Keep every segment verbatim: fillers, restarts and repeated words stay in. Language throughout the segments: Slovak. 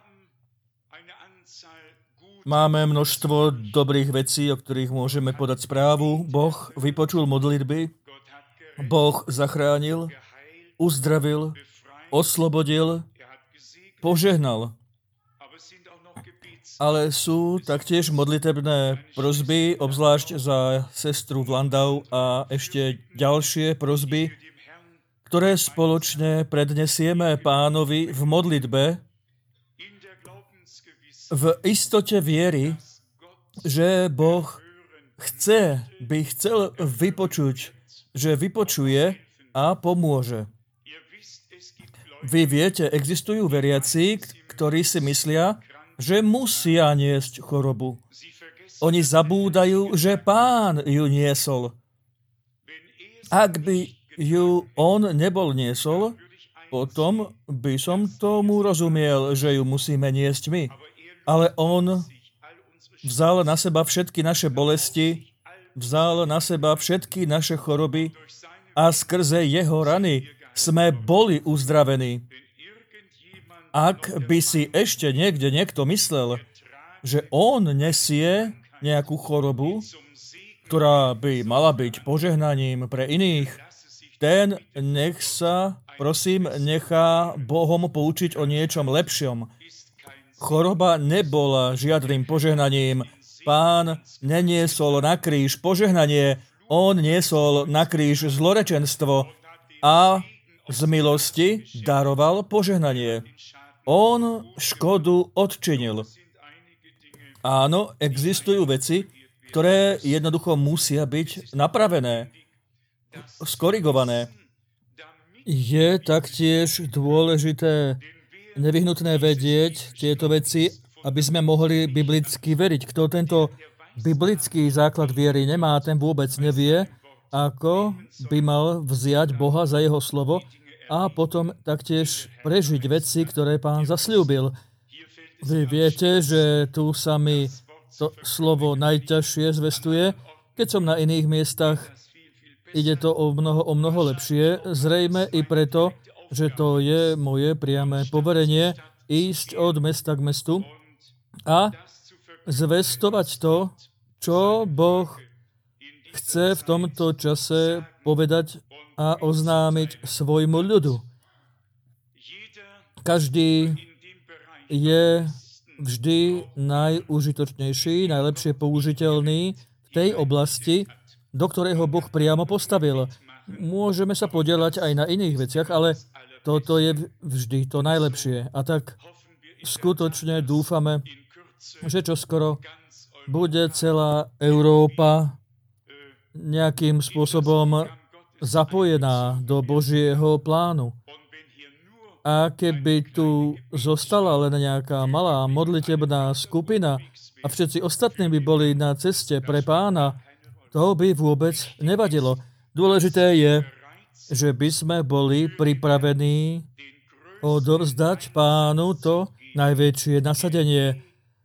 Máme množstvo dobrých vecí, o ktorých môžeme podať správu. Boh vypočul modlitby, Boh zachránil, uzdravil, oslobodil, požehnal. Ale sú taktiež modlitebné prosby, obzvlášť za sestru Vlandau a ešte ďalšie prosby, ktoré spoločne prednesieme Pánovi v modlitbe, v istote viery, že Boh chce, by chcel vypočuť, že vypočuje a pomôže. Vy viete, existujú veriaci, ktorí si myslia, že musia niesť chorobu. Oni zabúdajú, že Pán ju niesol. Ak by ju on nebol niesol, potom by som tomu rozumiel, že ju musíme niesť my. Ale on vzal na seba všetky naše bolesti, vzal na seba všetky naše choroby a skrze jeho rany sme boli uzdravení. Ak by si ešte niekde niekto myslel, že on nesie nejakú chorobu, ktorá by mala byť požehnaním pre iných, ten nech sa, prosím, nechá Bohom poučiť o niečom lepšom. Choroba nebola žiadnym požehnaním. Pán neniesol na kríž požehnanie, on niesol na kríž zlorečenstvo a z milosti daroval požehnanie. On škodu odčinil. Áno, existujú veci, ktoré jednoducho musia byť napravené, skorigované. Je taktiež dôležité nevyhnutné vedieť tieto veci, aby sme mohli biblicky veriť. Kto tento biblický základ viery nemá, ten vôbec nevie, ako by mal vziať Boha za jeho slovo a potom taktiež prežiť veci, ktoré Pán zasľúbil. Vy viete, že tu sa mi to slovo najťažšie zvestuje. Keď som na iných miestach, ide to o mnoho, o mnoho lepšie. Zrejme i preto, že to je moje priame poverenie ísť od mesta k mestu a zvestovať to, čo Boh chce v tomto čase povedať a oznámiť svojmu ľudu. Každý je vždy najúžitočnejší, najlepšie použiteľný v tej oblasti, do ktorej ho Boh priamo postavil. Môžeme sa podieľať aj na iných veciach, ale toto je vždy to najlepšie. A tak skutočne dúfame, že čoskoro bude celá Európa nejakým spôsobom zapojená do Božieho plánu. A keby tu zostala len nejaká malá modlitebná skupina a všetci ostatní by boli na ceste pre Pána, to by vôbec nevadilo. Dôležité je, že by sme boli pripravení odovzdať Pánu to najväčšie nasadenie,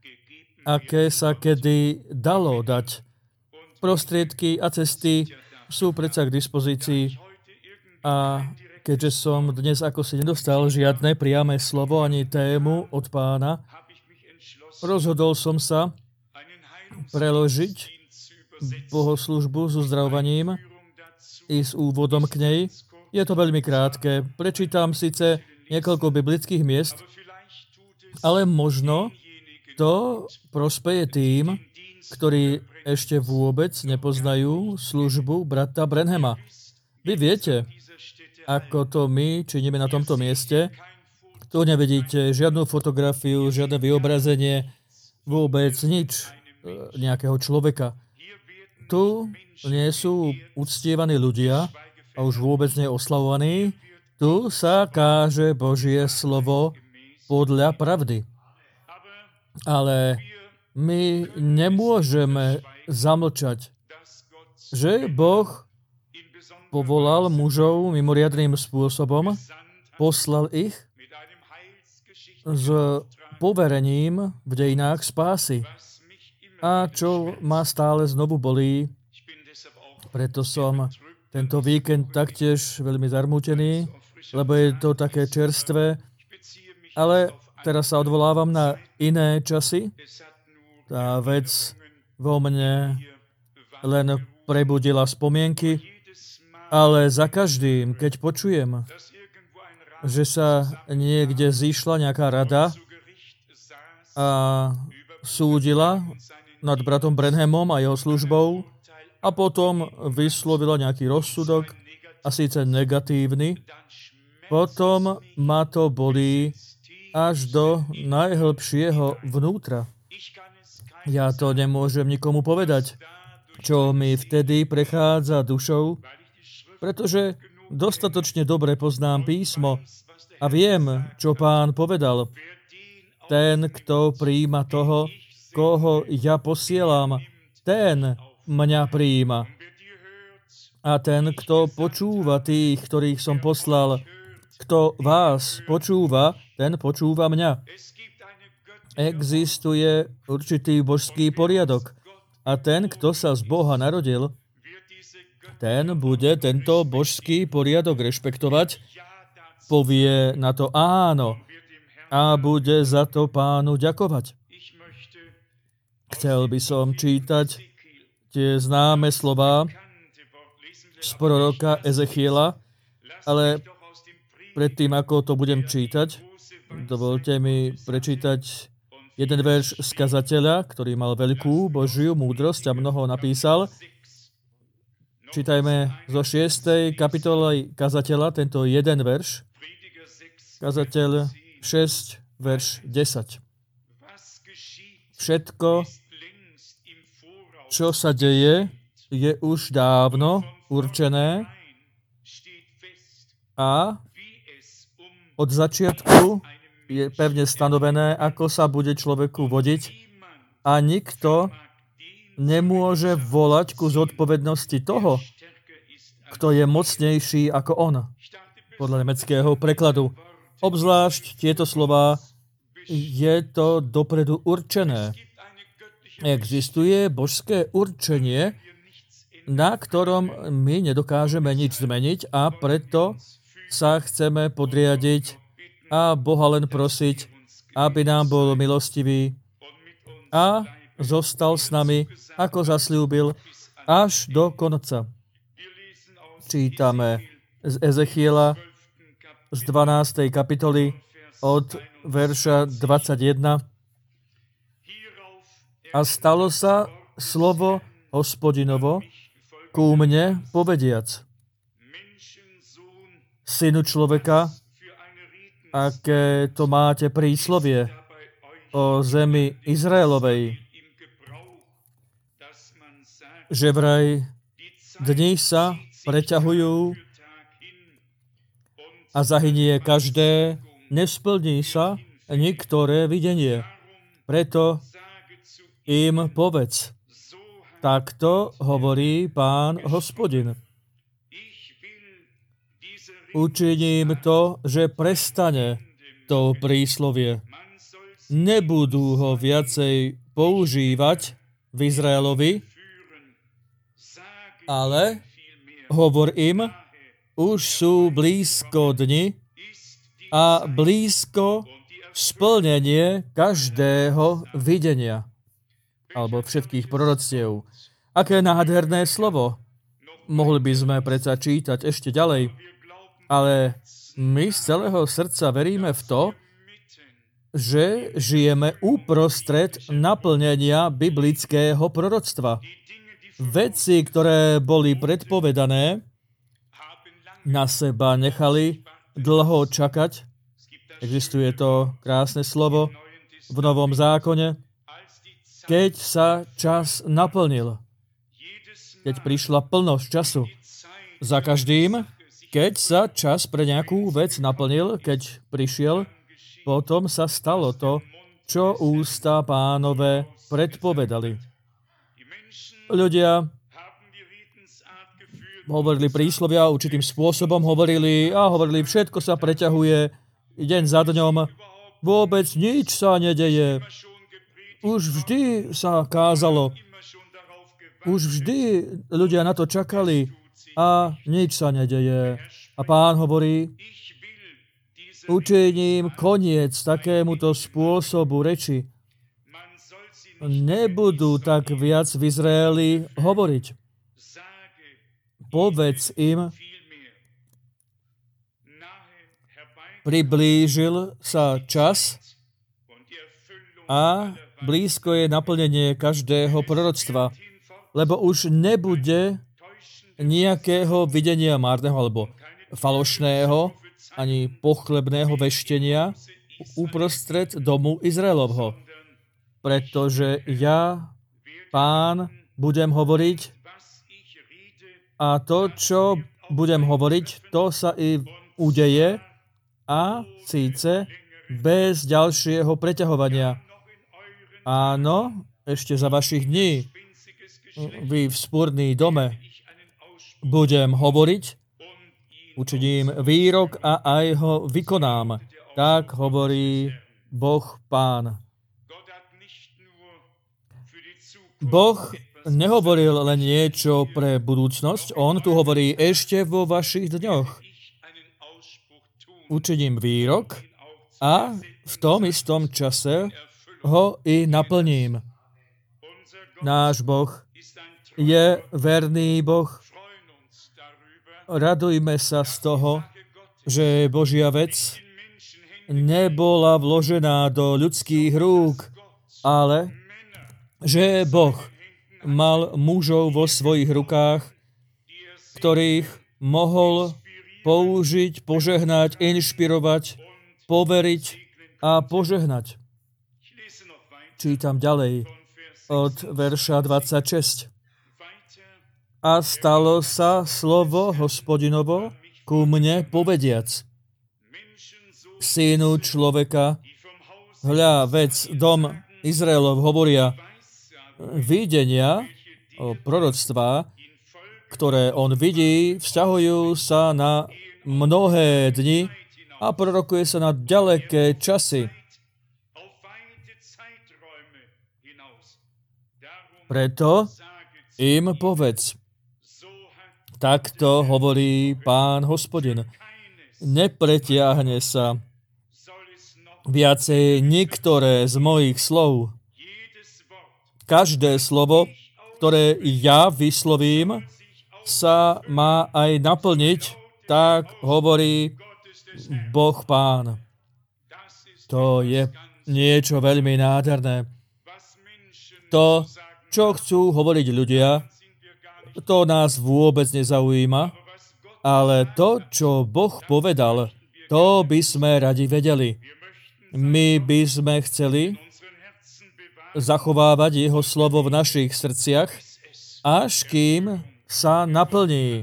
aké sa kedy dalo dať. Prostriedky a cesty sú predsa k dispozícii a keďže som dnes ako si nedostal žiadne priame slovo ani tému od Pána, rozhodol som sa preložiť bohoslúžbu s uzdravovaním i s úvodom k nej. Je to veľmi krátke. Prečítam síce niekoľko biblických miest, ale možno to prospeje tým, ktorí ešte vôbec nepoznajú službu brata Branhama. Vy viete, ako to my činíme na tomto mieste. Tu nevidíte žiadnu fotografiu, žiadne vyobrazenie, vôbec nič nejakého človeka. Tu nie sú uctievaní ľudia a už vôbec nie oslavovaní. Tu sa káže Božie slovo podľa pravdy. Ale my nemôžeme zamlčať, že Boh povolal mužov mimoriadnym spôsobom, poslal ich s poverením v dejinách spásy. A čo ma stále znovu bolí, preto som tento víkend taktiež veľmi zarmútený, lebo je to také čerstvé. Ale teraz sa odvolávam na iné časy. Tá vec vo mne len prebudila spomienky, ale za každým, keď počujem, že sa niekde zišla nejaká rada a súdila nad bratom Branhamom a jeho službou a potom vyslovila nejaký rozsudok, a síce negatívny, potom ma to bolí až do najhlbšieho vnútra. Ja to nemôžem nikomu povedať, čo mi vtedy prechádza dušou, pretože dostatočne dobre poznám písmo a viem, čo Pán povedal. Ten, kto prijíma toho, koho ja posielam, ten mňa prijíma. A ten, kto počúva tých, ktorých som poslal, kto vás počúva, ten počúva mňa. Existuje určitý božský poriadok. A ten, kto sa z Boha narodil, ten bude tento božský poriadok rešpektovať, povie na to áno a bude za to Pánu ďakovať. Chcel by som čítať tie známe slová z proroka Ezechiela, ale predtým, ako to budem čítať, dovolte mi prečítať jeden verš z kazateľa, ktorý mal veľkú Božiu múdrosť a mnoho napísal. Čítajme zo šiestej kapitoly kazateľa tento jeden verš. Kazateľ šesť, verš desať. Všetko, čo sa deje, je už dávno určené a od začiatku je pevne stanovené, ako sa bude človeku vodiť a nikto nemôže volať ku zodpovednosti toho, kto je mocnejší ako on. Podľa nemeckého prekladu. Obzvlášť tieto slová je to dopredu určené. Existuje božské určenie, na ktorom my nedokážeme nič zmeniť a preto sa chceme podriadiť a Boha len prosiť, aby nám bol milostivý a zostal s nami, ako zasľúbil, až do konca. Čítame z Ezechiela z dvanástej kapitoly od verša dvadsaťjeden. A stalo sa slovo Hospodinovo ku mne povediac: Synu človeka, aké to máte príslovie o zemi Izraelovej, že vraj dni sa preťahujú a zahynie každé, nesplní sa niektoré videnie. Preto im povedz, takto hovorí Pán Hospodin. Učiním to, že prestane to príslovie. Nebudú ho viacej používať v Izraelovi, ale hovor im, už sú blízko dni a blízko splnenie každého videnia alebo všetkých proroctiev. Aké nádherné slovo. Mohli by sme predsa čítať ešte ďalej, ale my z celého srdca veríme v to, že žijeme uprostred naplnenia biblického proroctva. Veci, ktoré boli predpovedané, na seba nechali dlho čakať. Existuje to krásne slovo v Novom zákone, keď sa čas naplnil. Keď prišla plnosť času. Za každým, keď sa čas pre nejakú vec naplnil, keď prišiel, potom sa stalo to, čo ústa Pánove predpovedali. Ľudia hovorili príslovia určitým spôsobom, hovorili a hovorili, všetko sa preťahuje deň za dňom, vôbec nič sa nedeje. Už vždy sa kázalo, už vždy ľudia na to čakali a nič sa nedeje. A Pán hovorí, učiním koniec takémuto spôsobu reči. Nebudú tak viac v Izraeli hovoriť. Povedz im, priblížil sa čas a blízko je naplnenie každého proroctva, lebo už nebude nejakého videnia márneho alebo falošného ani pochlebného veštenia uprostred domu Izraelovho. Pretože ja, Pán, budem hovoriť a to, čo budem hovoriť, to sa i udeje a síce bez ďalšieho preťahovania. Áno, ešte za vašich dní, vy v spúrnej dome, budem hovoriť, učiním výrok a aj ho vykonám. Tak hovorí Boh Pán. Boh nehovoril len niečo pre budúcnosť, on tu hovorí ešte vo vašich dňoch. Učiním výrok a v tom istom čase ho i naplním. Náš Boh je verný Boh. Radujme sa z toho, že Božia vec nebola vložená do ľudských rúk, ale že Boh mal mužov vo svojich rukách, ktorých mohol použiť, požehnať, inšpirovať, poveriť a požehnať. Čítam ďalej od verša dvadsaťšesť. A stalo sa slovo Hospodinovo ku mne povediac. Synu človeka, hľa, vec, dom Izraelov hovoria, videnia, proroctvá, ktoré on vidí, vzťahujú sa na mnohé dni a prorokuje sa na ďaleké časy. Preto im povedz, takto hovorí Pán Hospodin, nepretiahne sa viacej niektoré z mojich slov. Každé slovo, ktoré ja vyslovím, sa má aj naplniť, tak hovorí Boh Pán. To je niečo veľmi nádherné. To, čo chcú hovoriť ľudia, to nás vôbec nezaujíma, ale to, čo Boh povedal, to by sme radi vedeli. My by sme chceli zachovávať jeho slovo v našich srdciach, až kým sa naplní.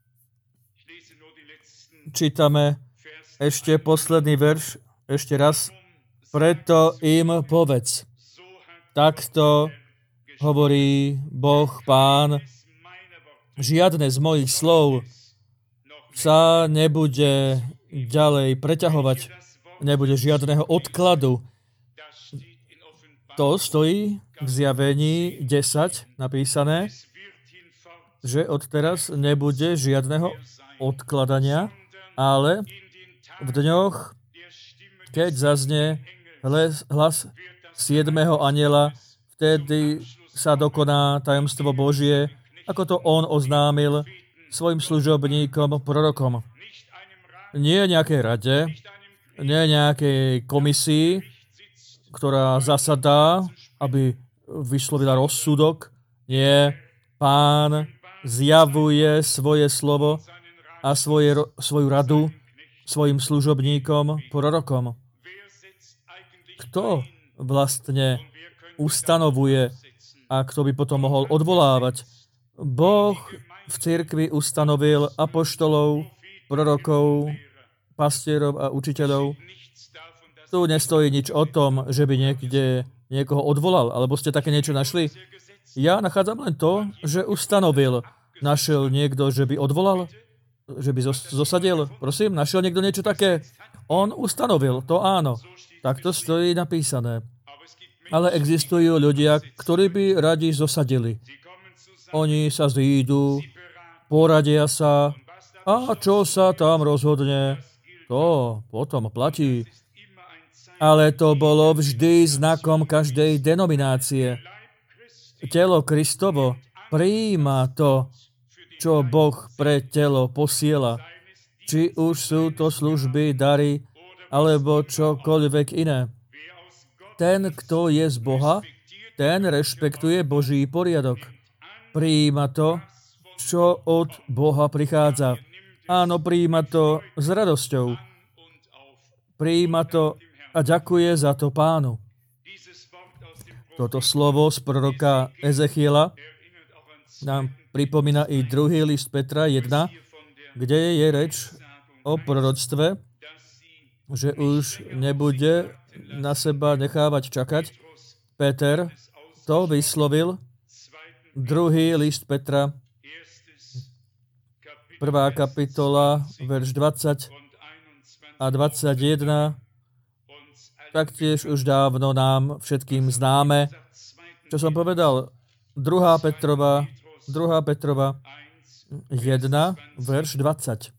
Čítame ešte posledný verš, ešte raz. Preto im povedz. Takto hovorí Boh Pán, žiadne z mojich slov sa nebude ďalej preťahovať, nebude žiadneho odkladu. To stojí v Zjavení desať napísané, že odteraz nebude žiadneho odkladania, ale v dňoch, keď zaznie hlas siedmeho anjela, vtedy sa dokoná tajomstvo Božie, ako to on oznámil svojim služobníkom, prorokom. Nie nejakej rade, nie nejakej komisii, ktorá zasadá, aby vyslovila rozsudok. Nie, Pán zjavuje svoje slovo a svoje, svoju radu svojim služobníkom, prorokom. Kto vlastne ustanovuje a kto by potom mohol odvolávať? Boh v cirkvi ustanovil apoštolov, prorokov, pastierov a učiteľov. Tu nestojí nič o tom, že by niekde niekoho odvolal, alebo ste také niečo našli? Ja nachádzam len to, že ustanovil. Našiel niekto, že by odvolal? Že by zosadil? Prosím, našiel niekto niečo také? On ustanovil, to áno. Tak to stojí napísané. Ale existujú ľudia, ktorí by radi zosadili. Oni sa zídu, poradia sa a čo sa tam rozhodne, to potom platí. Ale to bolo vždy znakom každej denominácie. Telo Kristovo prijíma to, čo Boh pre telo posiela. Či už sú to služby, dary, alebo čokoľvek iné. Ten, kto je z Boha, ten rešpektuje Boží poriadok. Prijíma to, čo od Boha prichádza. Áno, prijíma to s radosťou. Prijíma to a ďakuje za to Pánu. Toto slovo z proroka Ezechiela nám pripomína i druhý list Petra jedna, kde je reč o proroctve, že už nebude na seba nechávať čakať. Peter to vyslovil. Druhý list Petra, prvá kapitola, verš dvadsať a dvadsaťjeden, taktiež už dávno nám všetkým známe. Čo som povedal? druhá Petrova, druhá Petrova jedna, verš dvadsať.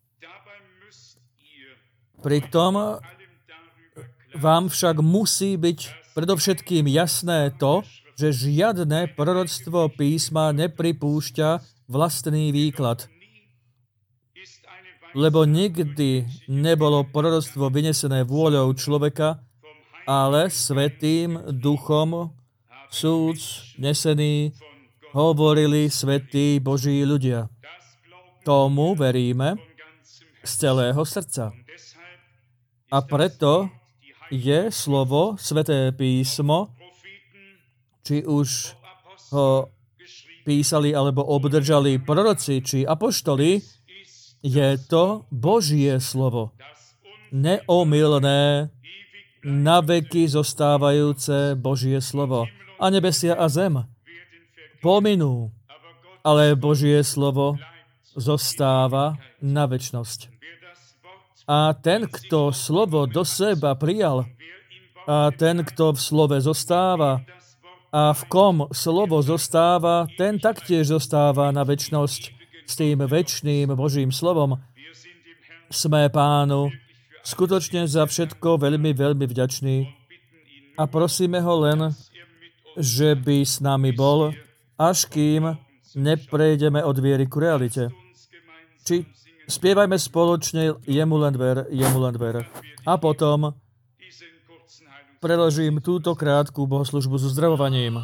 Pritom vám však musí byť predovšetkým jasné to, že žiadne proroctvo písma nepripúšťa vlastný výklad. Lebo nikdy nebolo proroctvo vynesené vôľou človeka, ale Svätým Duchom súd nesený hovorili svätí Boží ľudia. Tomu veríme z celého srdca. A preto je slovo, Sväté písmo, či už ho písali alebo obdržali proroci či apoštoli, je to Božie slovo. Neomylné, na veky zostávajúce Božie slovo. A nebesia a zem pominú, ale Božie slovo zostáva na večnosť. A ten, kto slovo do seba prijal, a ten, kto v slove zostáva, a v kom slovo zostáva, ten taktiež zostáva na večnosť s tým večným Božím slovom. Sme Pánu skutočne za všetko veľmi, veľmi vďační a prosíme ho len, že by s nami bol, až kým neprejdeme od viery ku realite. Či spievajme spoločne Jemu len ver, Jemu len ver. A potom preložím túto krátku bohoslužbu so uzdravovaním.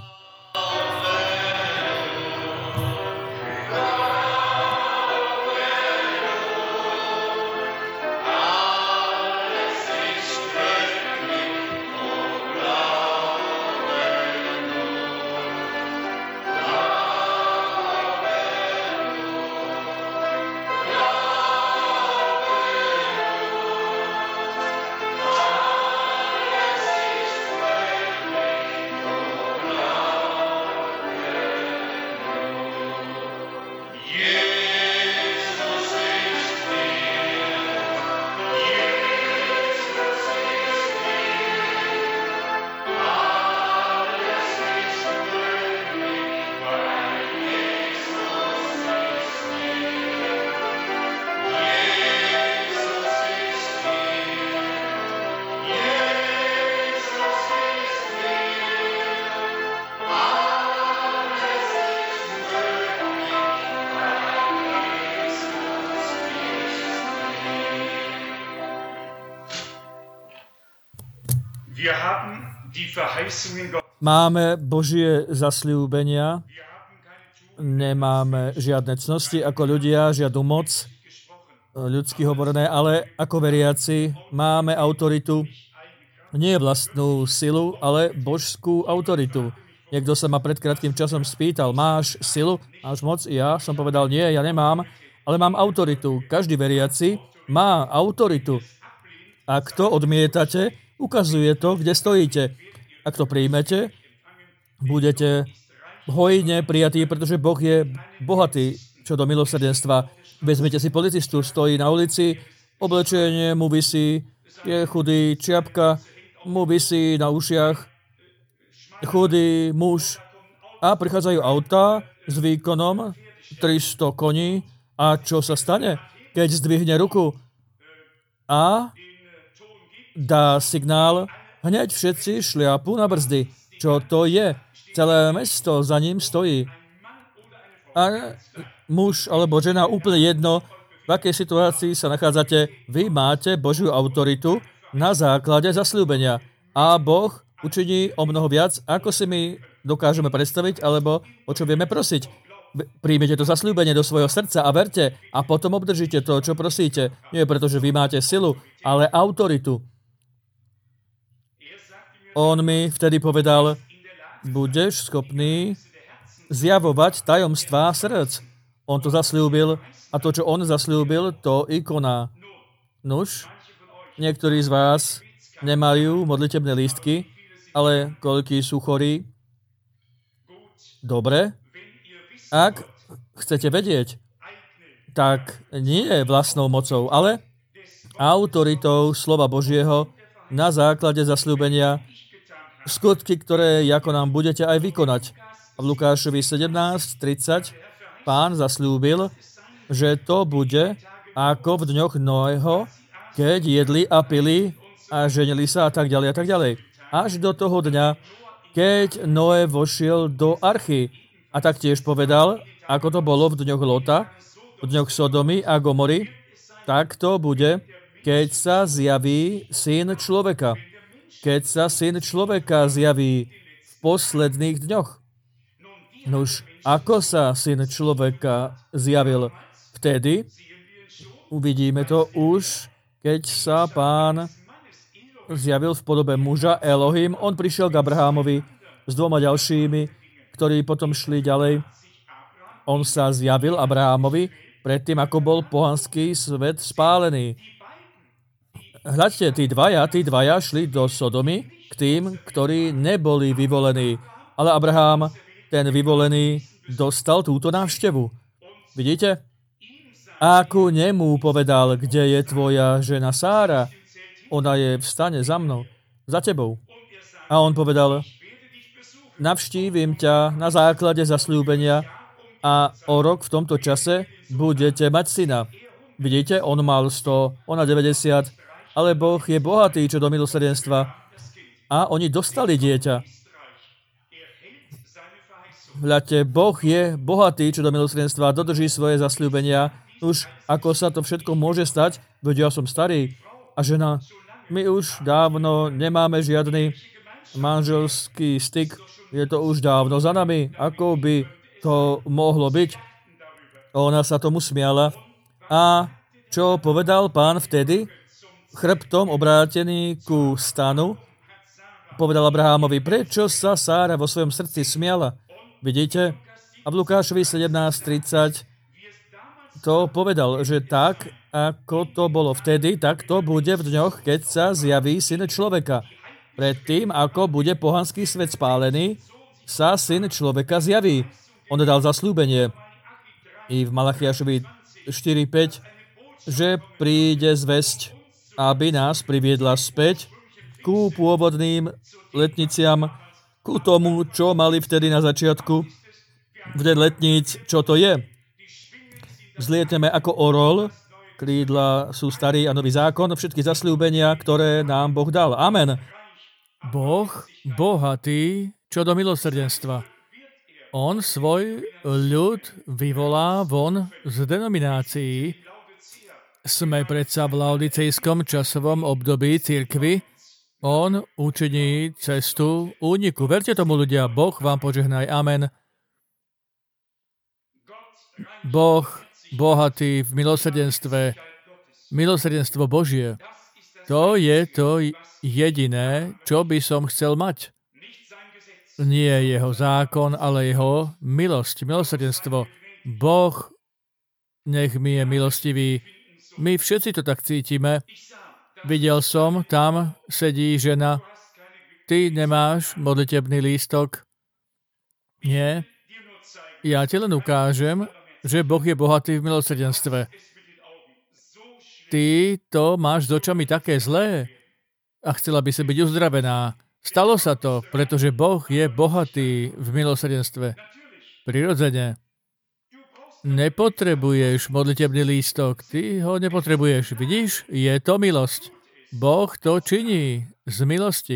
Máme Božie zasľúbenia, nemáme žiadne cnosti ako ľudia, žiadnu moc, ľudsky hovorené, ale ako veriaci máme autoritu, nie vlastnú silu, ale božskú autoritu. Niekto sa ma pred krátkým časom spýtal, máš silu, máš moc? Ja som povedal, nie, ja nemám, ale mám autoritu. Každý veriaci má autoritu. Ak to odmietate, ukazuje to, kde stojíte. Ak to príjmete, budete hojne prijatí, pretože Boh je bohatý čo do milosrdenstva. Vezmite si policistu, stojí na ulici, oblečenie mu visí, je chudý, čiapka mu visí na ušiach, chudý muž. A prichádzajú autá s výkonom tristo koní. A čo sa stane, keď zdvihne ruku? A dá signál, hneď všetci šliapú na brzdy. Čo to je? Celé mesto za ním stojí. A muž alebo žena, úplne jedno, v akej situácii sa nachádzate, vy máte Božiu autoritu na základe zasľúbenia. A Boh učiní o mnoho viac, ako si my dokážeme predstaviť, alebo o čo vieme prosiť. Príjmite to zasľúbenie do svojho srdca a verte a potom obdržíte to, čo prosíte. Nie preto, že vy máte silu, ale autoritu. On mi vtedy povedal, budeš schopný zjavovať tajomstvá srdc. On to zasľúbil a to, čo on zasľúbil, to i koná. Nuž, niektorí z vás nemajú modlitebné lístky, ale koľkí sú chorí? Dobre. Ak chcete vedieť, tak nie vlastnou mocou, ale autoritou slova Božieho na základe zasľúbenia skutky, ktoré ako nám budete aj vykonať. V Lukášovi sedemnásť tridsať Pán zasľúbil, že to bude ako v dňoch Noého, keď jedli a pili a ženili sa a tak ďalej a tak ďalej. Až do toho dňa, keď Noé vošiel do archy. A taktiež povedal, ako to bolo v dňoch Lota, v dňoch Sodomy a Gomory, tak to bude, keď sa zjaví Syn človeka. Keď sa Syn človeka zjaví v posledných dňoch. Nuž, ako sa Syn človeka zjavil vtedy, uvidíme to už, keď sa Pán zjavil v podobe muža Elohim. On prišiel k Abrahámovi s dvoma ďalšími, ktorí potom šli ďalej. On sa zjavil Abrahámovi predtým, ako bol pohanský svet spálený. Hľadte, tí dvaja, tí dvaja šli do Sodomy k tým, ktorí neboli vyvolení. Ale Abrahám, ten vyvolený, dostal túto návštevu. Vidíte? A ku nemu povedal, kde je tvoja žena Sára? Ona je v stane za mnou, za tebou. A on povedal, navštívim ťa na základe zasľúbenia a o rok v tomto čase budete mať syna. Vidíte, on mal sto, ona deväťdesiat, ale Boh je bohatý čo do milosrdenstva a oni dostali dieťa. Hľadte, Boh je bohatý čo do milosrdenstva a dodrží svoje zasľúbenia. Už ako sa to všetko môže stať, veď ja som starý a žena, my už dávno nemáme žiadny manželský styk. Je to už dávno za nami. Ako by to mohlo byť? Ona sa tomu smiala. A čo povedal Pán vtedy? Chrbtom obrátený ku stanu. Povedal Abrahámovi, prečo sa Sára vo svojom srdci smiala? Vidíte? A v Lukášovi sedemnásť tridsať to povedal, že tak, ako to bolo vtedy, tak to bude v dňoch, keď sa zjaví Syn človeka. Predtým, ako bude pohanský svet spálený, sa Syn človeka zjaví. On dal zasľúbenie i v Malachiašovi štyri päť, že príde zvesť, aby nás priviedla späť ku pôvodným letniciam, ku tomu, čo mali vtedy na začiatku. V deň letníc, čo to je? Vzlietneme ako orol, krídla sú starý a nový zákon, všetky zasľúbenia, ktoré nám Boh dal. Amen. Boh bohatý čo do milosrdenstva. On svoj ľud vyvolá von z denominácií. Sme predsa v laodicejskom časovom období cirkvi. On učiní cestu úniku. Verte tomu, ľudia. Boh vám požehnaj. Amen. Boh bohatý v milosrdenstve. Milosrdenstvo Božie. To je to jediné, čo by som chcel mať. Nie jeho zákon, ale jeho milosť, milosrdenstvo. Boh nech mi je milostivý. My všetci to tak cítime. Videl som, tam sedí žena. Ty nemáš modlitebný lístok? Nie. Ja ti len ukážem, že Boh je bohatý v milosrdenstve. Ty to máš s očami také zlé a chcela by si byť uzdravená. Stalo sa to, pretože Boh je bohatý v milosrdenstve. Prirodzene. Nepotrebuješ modlitebný lístok. Ty ho nepotrebuješ. Vidíš? Je to milosť. Boh to činí z milosti.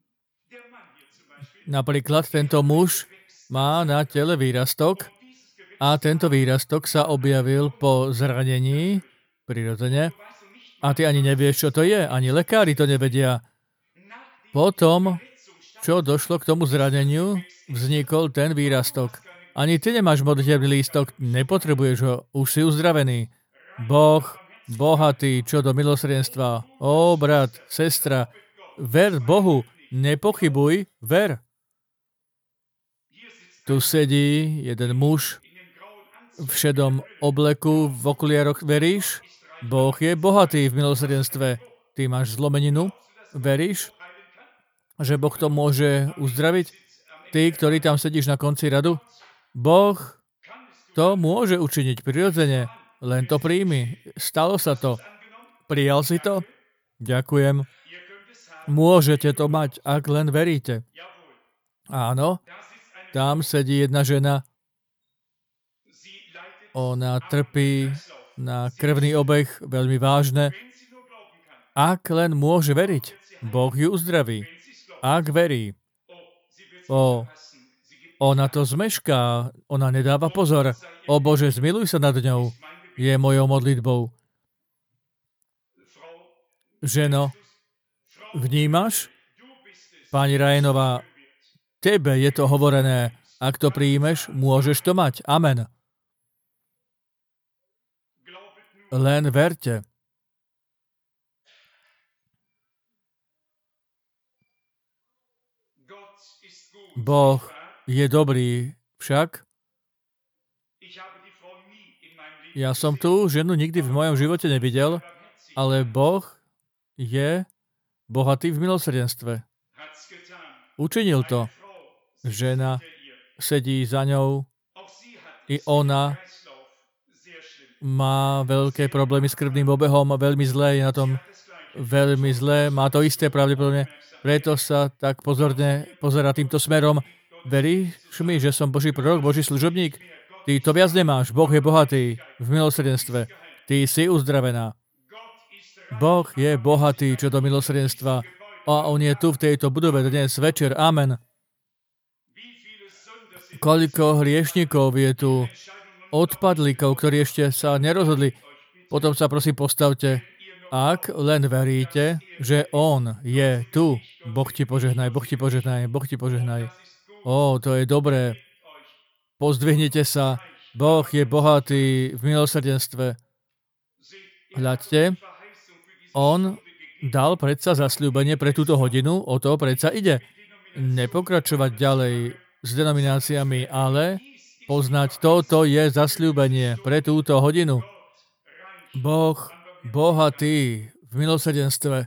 Napríklad tento muž má na tele výrastok a tento výrastok sa objavil po zranení, prirodzene, a ty ani nevieš, čo to je, ani lekári to nevedia. Potom, čo došlo k tomu zraneniu, vznikol ten výrastok. Ani ty nemáš modlitebný lístok, nepotrebuješ ho, už si uzdravený. Boh, bohatý, čo do milosrdenstva. Ó, brat, sestra, ver Bohu, nepochybuj, ver. Tu sedí jeden muž v šedom obleku, v okuliároch, veríš? Boh je bohatý v milosrdenstve. Ty máš zlomeninu, veríš, že Boh to môže uzdraviť? Ty, ktorý tam sedíš na konci radu, Boh to môže učiniť prirodzene. Len to príjmi. Stalo sa to. Prijal si to? Ďakujem. Môžete to mať, ak len veríte. Áno, tam sedí jedna žena. Ona trpí na krvný obeh, veľmi vážne. Ak len môže veriť, Boh ju uzdraví. Ak verí. O, ona to zmešká, ona nedáva pozor. O Bože, zmiluj sa nad ňou. Je mojou modlitbou. Ženo, vnímaš? Pani Rajenová, tebe je to hovorené. Ak to príjmeš, môžeš to mať. Amen. Len verte. Boh je dobrý, však ja som tú ženu nikdy v mojom živote nevidel, ale Boh je bohatý v milosrdenstve. Učinil to. Žena sedí za ňou, i ona má veľké problémy s krvným obehom, veľmi zlé je na tom, veľmi zlé, má to isté pravdepodobne, preto sa tak pozorne pozerá týmto smerom. Veríš mi, že som Boží prorok, Boží služobník? Ty to viac nemáš, Boh je bohatý v milosrdenstve, ty si uzdravená. Boh je bohatý čo do milosrdenstva a on je tu v tejto budove dnes večer. Amen. Koľko hriešnikov je tu, odpadlíkov, ktorí ešte sa nerozhodli. Potom sa prosím postavte. Ak len veríte, že On je tu, Boh ti požehnaj, Boh ti požehnaj, Boh ti požehnaj. Ó, to je dobré. Pozdvihnite sa. Boh je bohatý v milosrdenstve. Hľadte, On dal predsa zasľúbenie pre túto hodinu, o to predsa ide. Nepokračovať ďalej s denomináciami, ale poznať toto je zasľúbenie pre túto hodinu. Boh bohatý v milosrdenstve.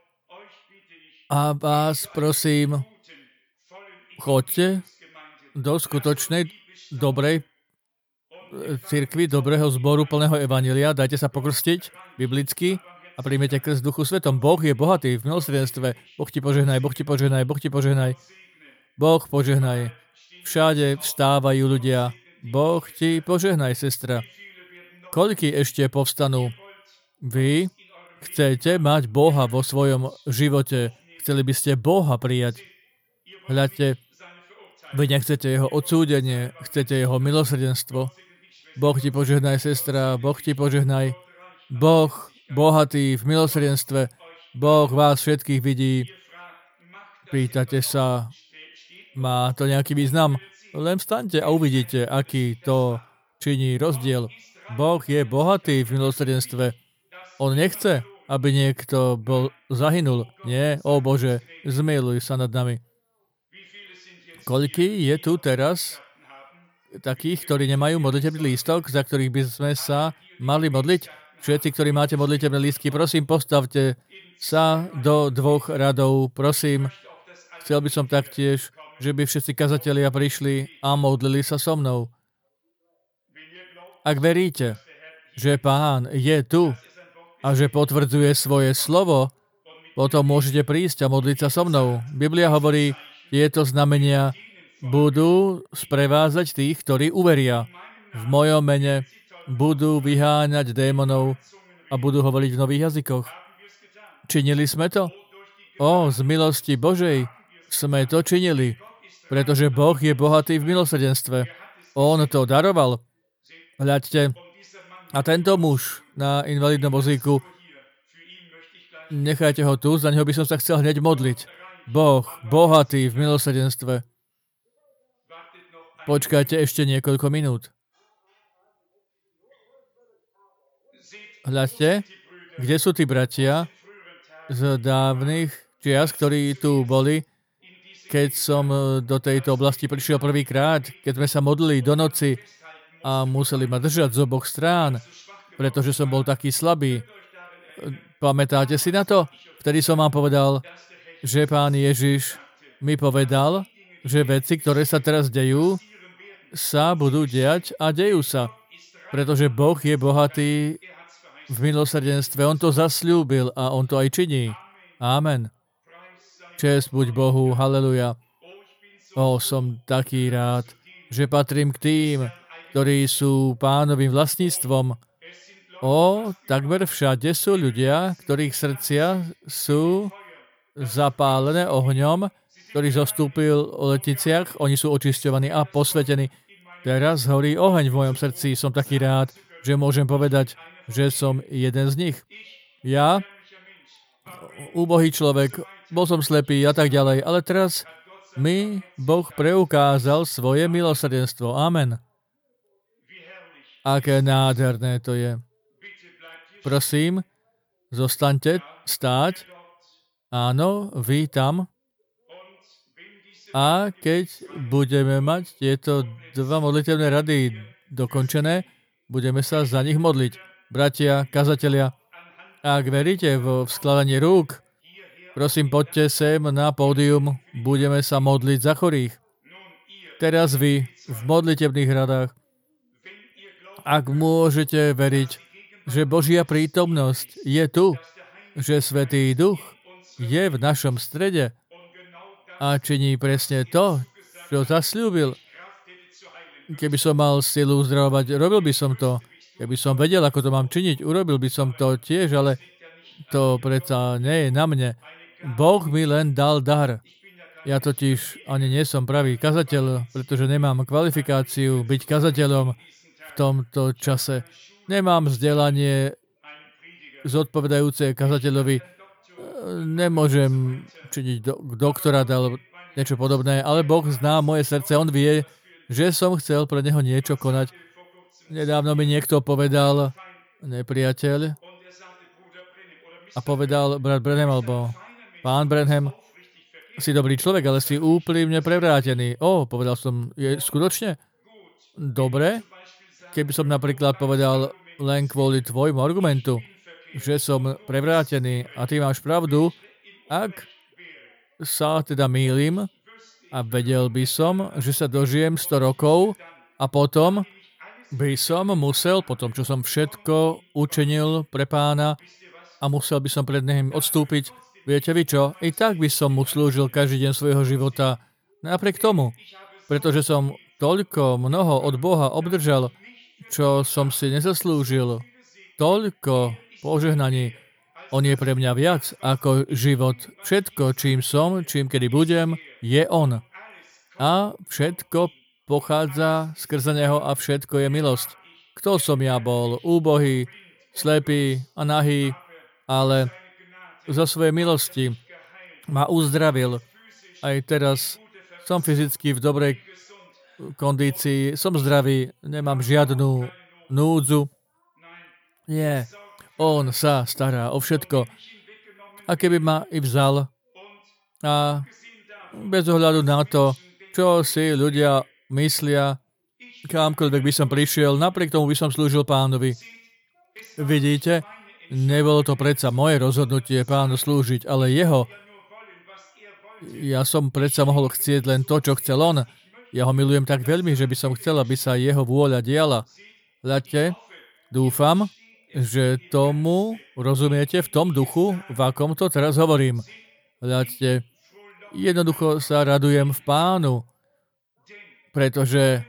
A vás prosím, choďte do skutočnej, dobrej cirkvi, dobrého zboru plného evanjelia, dajte sa pokrstiť biblicky a príjmete krst v Duchu Svetom. Boh je bohatý v milosrdenstve. Boh ti požehnaj, Boh ti požehnaj, Boh ti požehnaj. Boh požehnaj. Všade vstávajú ľudia. Boh ti požehnaj, sestra. Koľky ešte povstanú? Vy chcete mať Boha vo svojom živote. Chceli by ste Boha prijať. Hľadte, vy nechcete jeho odsúdenie, chcete jeho milosrdenstvo. Boh ti požehnaj, sestra, Boh ti požehnaj. Boh bohatý v milosrdenstve. Boh vás všetkých vidí. Pýtate sa, má to nejaký význam? Len vstaňte a uvidíte, aký to činí rozdiel. Boh je bohatý v milosrdenstve. On nechce, aby niekto bol zahynul. Nie, ó Bože, zmiluj sa nad nami. Koľký je tu teraz takých, ktorí nemajú modlitebný lístok, za ktorých by sme sa mali modliť? Všetci, ktorí máte modlitebné lístky, prosím, postavte sa do dvoch radov. Prosím, chcel by som taktiež, že by všetci kazatelia prišli a modlili sa so mnou. Ak veríte, že Pán je tu a že potvrdzuje svoje slovo, potom môžete prísť a modliť sa so mnou. Biblia hovorí, tieto znamenia budú sprevázať tých, ktorí uveria. V mojom mene budú vyháňať démonov a budú hovoriť v nových jazykoch. Činili sme to? O, z milosti Božej sme to činili, pretože Boh je bohatý v milosrdenstve. On to daroval. Hľaďte, a tento muž na invalidnom vozíku, nechajte ho tu, za neho by som sa chcel hneď modliť. Boh, bohatý v milosrdenstve. Počkajte ešte niekoľko minút. Hľaďte, kde sú tí bratia z dávnych čias, ktorí tu boli, keď som do tejto oblasti prišiel prvýkrát, keď sme sa modlili do noci a museli ma držať z oboch strán, pretože som bol taký slabý. Pamätáte si na to? Vtedy som vám povedal, že Pán Ježiš mi povedal, že veci, ktoré sa teraz dejú, sa budú diať a dejú sa. Pretože Boh je bohatý v milosrdenstve. On to zasľúbil a on to aj činí. Amen. Česť buď Bohu. Haleluja. O, som taký rád, že patrím k tým, ktorí sú Pánovým vlastníctvom. O, takmer všade sú ľudia, ktorých srdcia sú zapálené ohňom, ktorý zostúpil o letniciach. Oni sú očisťovaní a posvetení. Teraz horí oheň v mojom srdci. Som taký rád, že môžem povedať, že som jeden z nich. Ja, úbohý človek, bol som slepý a tak ďalej, ale teraz mi Boh preukázal svoje milosrdenstvo. Amen. Aké nádherné to je. Prosím, zostaňte stáť. Áno, vy tam. A keď budeme mať tieto dva modlitevné rady dokončené, budeme sa za nich modliť. Bratia, kazatelia, ak veríte v skladanie rúk, prosím, poďte sem na pódium, budeme sa modliť za chorých. Teraz vy v modlitevných radách, ak môžete veriť, že Božia prítomnosť je tu, že Svätý Duch je v našom strede a činí presne to, čo zasľúbil. Keby som mal silu uzdravovať, robil by som to. Keby som vedel, ako to mám činiť, urobil by som to tiež, ale to predsa nie je na mne. Boh mi len dal dar. Ja totiž ani nie som pravý kazateľ, pretože nemám kvalifikáciu byť kazateľom v tomto čase. Nemám vzdelanie zodpovedajúce kazateľovi. Nemôžem činiť do, doktorát alebo niečo podobné, ale Boh zná moje srdce. On vie, že som chcel pre Neho niečo konať. Nedávno mi niekto povedal, nepriateľ, a povedal brat Branham alebo pán Branham, si dobrý človek, ale si úplne prevrátený. Ó, povedal som, je skutočne? Dobre. Keby som napríklad povedal len kvôli tvojmu argumentu, že som prevrátený a ty máš pravdu, ak sa teda mýlim a vedel by som, že sa dožijem sto rokov a potom by som musel, po tom, čo som všetko učinil pre Pána a musel by som pred ním odstúpiť, viete vy čo? I tak by som mu slúžil každý deň svojho života. Napriek tomu, pretože som toľko mnoho od Boha obdržal, čo som si nezaslúžil, toľko požehnaní. On je pre mňa viac ako život. Všetko, čím som, čím kedy budem, je on. A všetko pochádza skrze neho a všetko je milosť. Kto som ja bol? Úbohý, slepý a nahý, ale zo svojej milosti ma uzdravil. Aj teraz som fyzicky v dobrej kondícii, som zdravý, nemám žiadnu núdzu. Nie, on sa stará o všetko. A keby ma i vzal a bez ohľadu na to, čo si ľudia myslia, kamkoľvek by som prišiel, napriek tomu by som slúžil Pánovi. Vidíte, nebolo to predsa moje rozhodnutie Pánu slúžiť, ale jeho. Ja som predsa mohol chcieť len to, čo chcel on. Ja ho milujem tak veľmi, že by som chcel, aby sa jeho vôľa diala. Hľadte, dúfam, že tomu rozumiete v tom duchu, v akom to teraz hovorím. Hľadte, jednoducho sa radujem v Pánu, pretože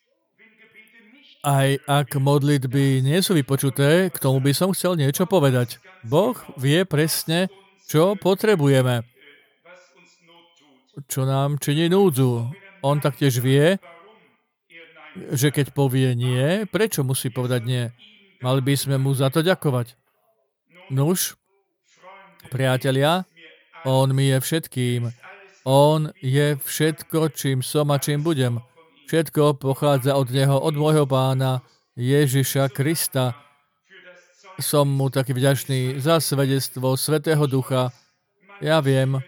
aj ak modlitby nie sú vypočuté, k tomu by som chcel niečo povedať. Boh vie presne, čo potrebujeme, čo nám činí núdzu. On taktiež vie, že keď povie nie, prečo musí povedať nie? Mali by sme mu za to ďakovať. Nuž, priatelia, on mi je všetkým. On je všetko, čím som a čím budem. Všetko pochádza od Neho, od môjho Pána Ježiša Krista. Som mu taký vďačný za svedectvo Svätého Ducha. Ja viem,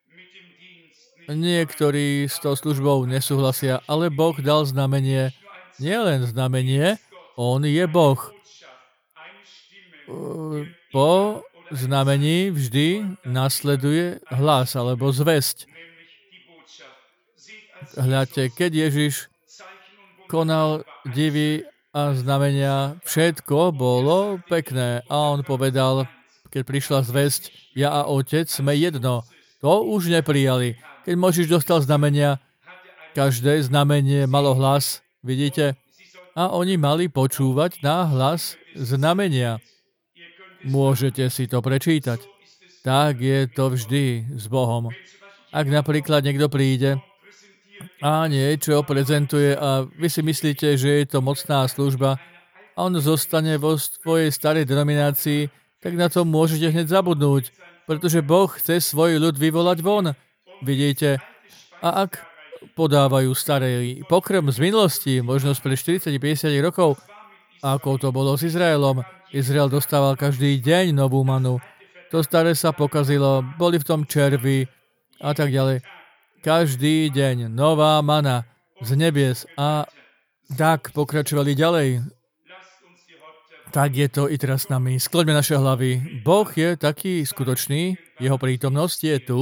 niektorí s tou službou nesúhlasia, ale Boh dal znamenie. Nie len znamenie, on je Boh. Po znamení vždy nasleduje hlas alebo zvesť. Hľadte, keď Ježiš konal divy a znamenia, všetko bolo pekné. A on povedal, keď prišla zvesť, ja a Otec sme jedno. To už neprijali. Keď Mojžiš dostal znamenia, každé znamenie malo hlas, vidíte? A oni mali počúvať na hlas znamenia. Môžete si to prečítať. Tak je to vždy s Bohom. Ak napríklad niekto príde a niečo prezentuje a vy si myslíte, že je to mocná služba a on zostane vo svojej starej denominácii, tak na to môžete hneď zabudnúť, pretože Boh chce svoj ľud vyvolať von. Vidíte? A ak podávajú starý pokrm z minulosti, možno spred štyridsať päťdesiat rokov, ako to bolo s Izraelom, Izrael dostával každý deň novú manu. To staré sa pokazilo, boli v tom červy a tak ďalej. Každý deň nová mana z nebies a tak pokračovali ďalej. Tak je to i teraz s nami. Skloňme naše hlavy. Boh je taký skutočný, jeho prítomnosť je tu.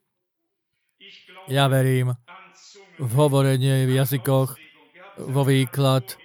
Ja verím v hovorenie v jazykoch, vo výklad.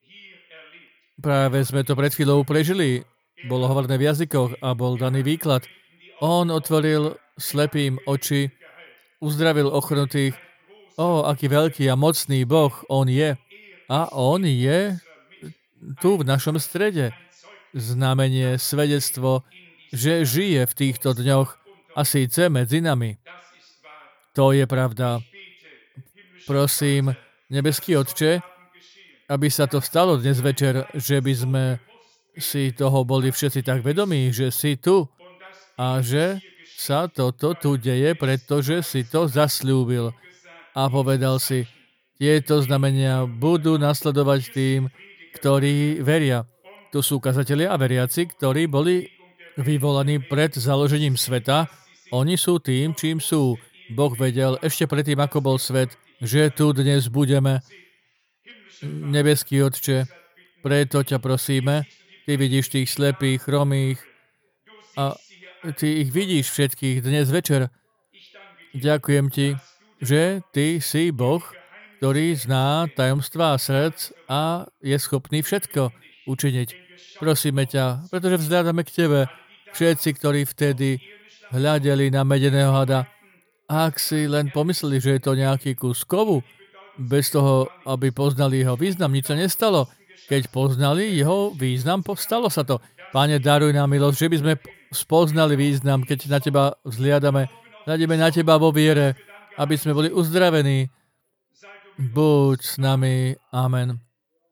Práve sme to pred chvíľou prežili. Bolo hovorené v jazykoch a bol daný výklad. On otvoril slepým oči, uzdravil ochrnutých. Ó, aký veľký a mocný Boh on je. A on je tu v našom strede. Znamenie, svedectvo, že žije v týchto dňoch a síce medzi nami. To je pravda. Prosím, nebeský Otče, aby sa to stalo dnes večer, že by sme si toho boli všetci tak vedomí, že si tu a že sa toto tu deje, pretože si to zasľúbil. A povedal si, tieto znamenia budú nasledovať tým, ktorí veria. To sú kazatelia a veriaci, ktorí boli vyvolaní pred založením sveta. Oni sú tým, čím sú. Boh vedel ešte predtým, ako bol svet, že tu dnes budeme. Nebeský Otče, preto ťa prosíme, ty vidíš tých slepých, chromých a ty ich vidíš všetkých dnes večer. Ďakujem ti, že ty si Boh, ktorý zná tajomstvá srdc a je schopný všetko učiniť. Prosíme ťa, pretože vzhľadáme k tebe, všetci, ktorí vtedy hľadeli na medeného hada, ak si len pomysleli, že je to nejaký kus kovu, bez toho, aby poznali jeho význam, nič sa nestalo. Keď poznali jeho význam, stalo sa to. Pane, daruj nám milosť, že by sme spoznali význam, keď na teba vzhliadame, hľadíme na teba vo viere, aby sme boli uzdravení. Buď s nami. Amen.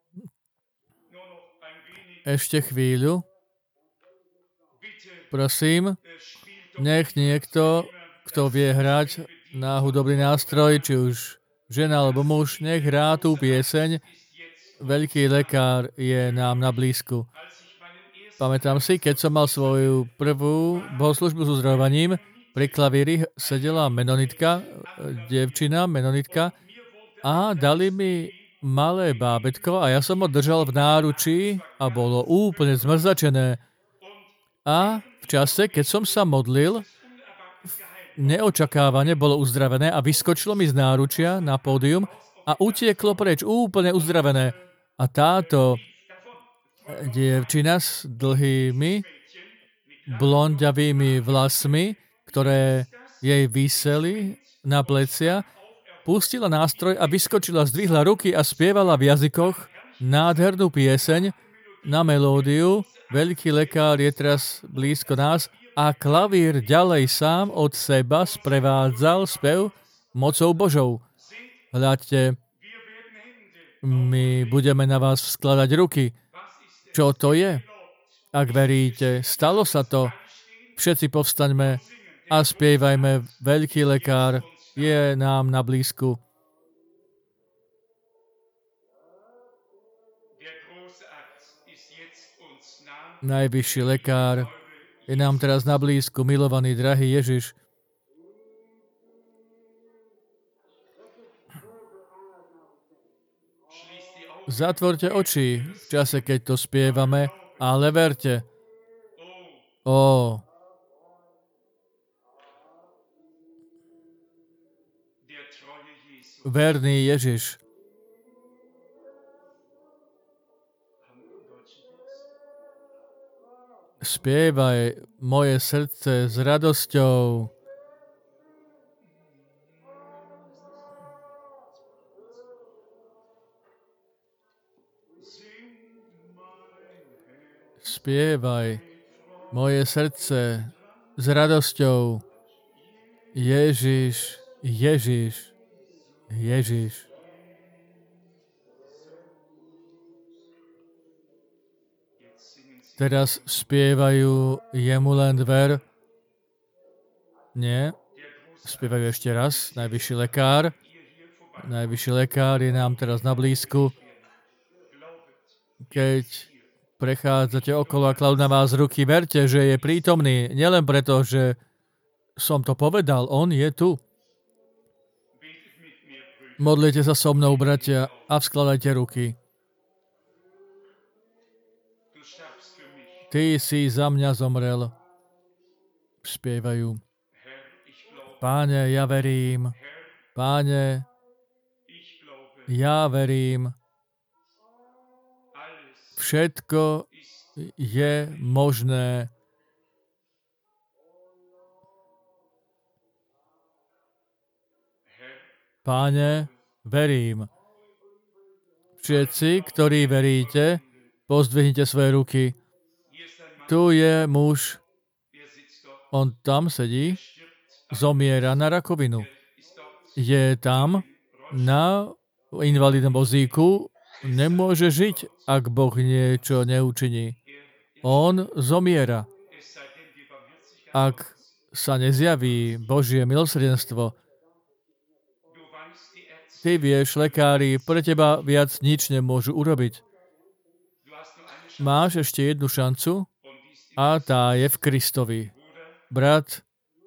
Ešte chvíľu. Prosím, nech niekto, kto vie hrať na hudobný nástroj, či už žena alebo muž, nech hrá tú pieseň. Veľký lekár je nám na blízku. Pamätám si, keď som mal svoju prvú bohoslužbu s uzdravovaním, pri klavíri sedela menonitka, dievčina, menonitka, a dali mi malé bábätko a ja som ho držal v náručí a bolo úplne zmrzačené. A v čase, keď som sa modlil, neočakávane bolo uzdravené a vyskočilo mi z náručia na pódium a utieklo preč, úplne uzdravené. A táto dievčina s dlhými, blondiavými vlasmi, ktoré jej viseli na plecia, pustila nástroj a vyskočila, zdvihla ruky a spievala v jazykoch nádhernú pieseň na melódiu. Veľký lekár je teraz blízko nás a klavír ďalej sám od seba sprevádzal spev mocou Božou. Hľadte, my budeme na vás skladať ruky. Čo to je? Ak veríte, stalo sa to. Všetci povstaňme a spievajme, veľký lekár je nám na blízku. Najvyšší lekár je nám teraz na blízku, milovaný, drahý Ježiš. Zatvorte oči v čase, keď to spievame, ale verte. Ó, verný Ježiš. Spievaj, moje srdce, s radosťou. Spievaj, moje srdce, s radosťou. Ježiš, Ježiš, Ježiš. Teraz spievajú jemu len dver. Nie. Spievajú ešte raz. Najvyšší lekár. Najvyšší lekár je nám teraz na blízku. Keď prechádzate okolo a kladú na vás ruky, verte, že je prítomný. Nielen preto, že som to povedal. On je tu. Modlite sa so mnou, bratia, a vskladajte ruky. Ty si za mňa zomrel. Spievajú. Páne, ja verím. Páne, ja verím. Všetko je možné. Páne, verím. Všetci, ktorí veríte, pozdvihnite svoje ruky. Tu je muž, on tam sedí, zomiera na rakovinu. Je tam na invalidnom vozíku, nemôže žiť, ak Boh niečo neučiní. On zomiera. Ak sa nezjaví Božie milosrdenstvo, ty vieš, lekári, pre teba viac nič nemôžu urobiť. Máš ešte jednu šancu, a tá je v Kristovi. Brat,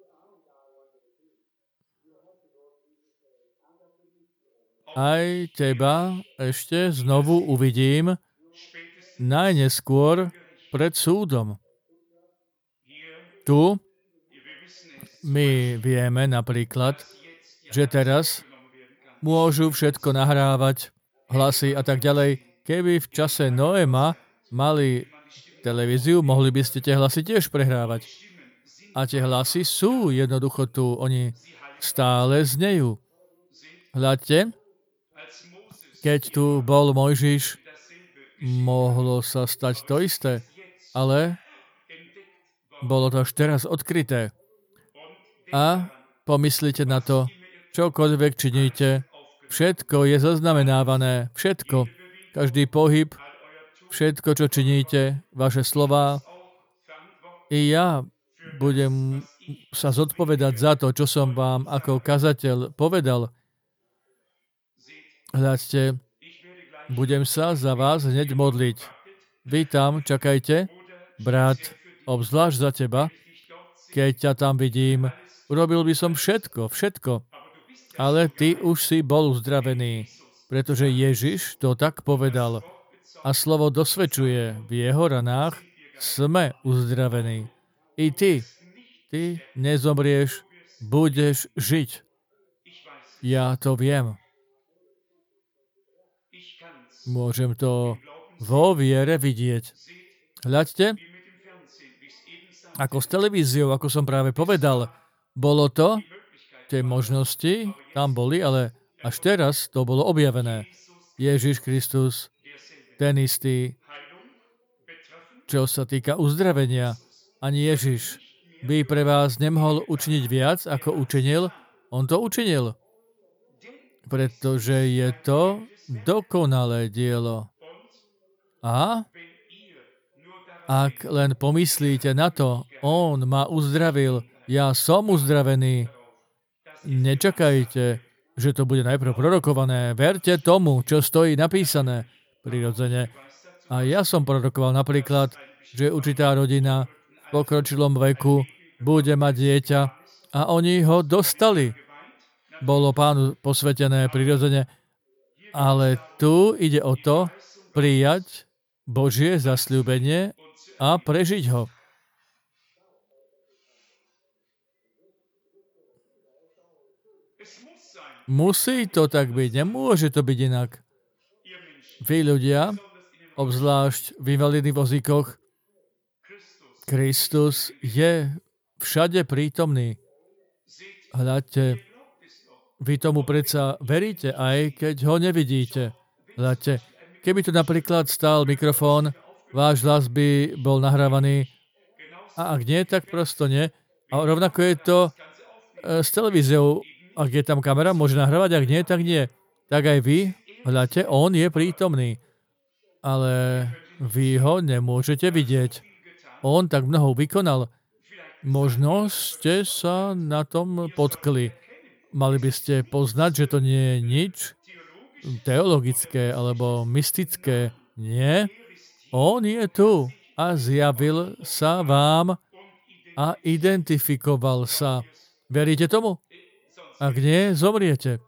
aj teba ešte znovu uvidím najneskôr pred súdom. Tu my vieme napríklad, že teraz môžu všetko nahrávať, hlasy a tak ďalej. Keby v čase Noema mali televíziu, mohli by ste tie hlasy tiež prehrávať. A tie hlasy sú jednoducho tu, oni stále znejú. Hľadte, keď tu bol Mojžiš, mohlo sa stať to isté, ale bolo to až teraz odkryté. A pomyslite na to, čokoľvek činíte, všetko je zaznamenávané, všetko, každý pohyb, všetko, čo činíte, vaše slová. I ja budem sa zodpovedať za to, čo som vám ako kazateľ povedal. Hľadte, budem sa za vás hneď modliť. Vy tam čakajte, brat, obzvlášť za teba, keď ťa tam vidím. Urobil by som všetko, všetko. Ale ty už si bol uzdravený, pretože Ježiš to tak povedal. A slovo dosvedčuje, v jeho ranách sme uzdravení. I ty, ty nezomrieš, budeš žiť. Ja to viem. Môžem to vo viere vidieť. Hľadte, ako s televíziou, ako som práve povedal, bolo to, tie možnosti tam boli, ale až teraz to bolo objavené. Ježiš Kristus, ten istý, čo sa týka uzdravenia. Ani Ježiš by pre vás nemohol učiniť viac, ako učinil? On to učinil. Pretože je to dokonalé dielo. A ak len pomyslíte na to, on ma uzdravil, ja som uzdravený, nečakajte, že to bude najprv prorokované. Verte tomu, čo stojí napísané prirodzene. A ja som prorokoval napríklad, že určitá rodina v pokročilom veku bude mať dieťa a oni ho dostali. Bolo pánu posvetené prirodzene. Ale tu ide o to, prijať Božie zasľúbenie a prežiť ho. Musí to tak byť, nemôže to byť inak. Vy ľudia, obzvlášť v invalidných vozíkoch, Kristus je všade prítomný. Hľadte, vy tomu predsa veríte, aj keď ho nevidíte. Hľadte, keby tu napríklad stál mikrofón, váš hlas by bol nahrávaný a ak nie, tak prosto nie. A rovnako je to s televíziou. Ak je tam kamera, môže nahrávať, ak nie, tak nie. Tak aj vy, hľadte, on je prítomný. Ale vy ho nemôžete vidieť. On tak mnoho vykonal. Možno ste sa na tom potkli. Mali by ste poznať, že to nie je nič teologické alebo mystické. Nie. On je tu a zjavil sa vám a identifikoval sa. Veríte tomu? Ak nie, zomriete.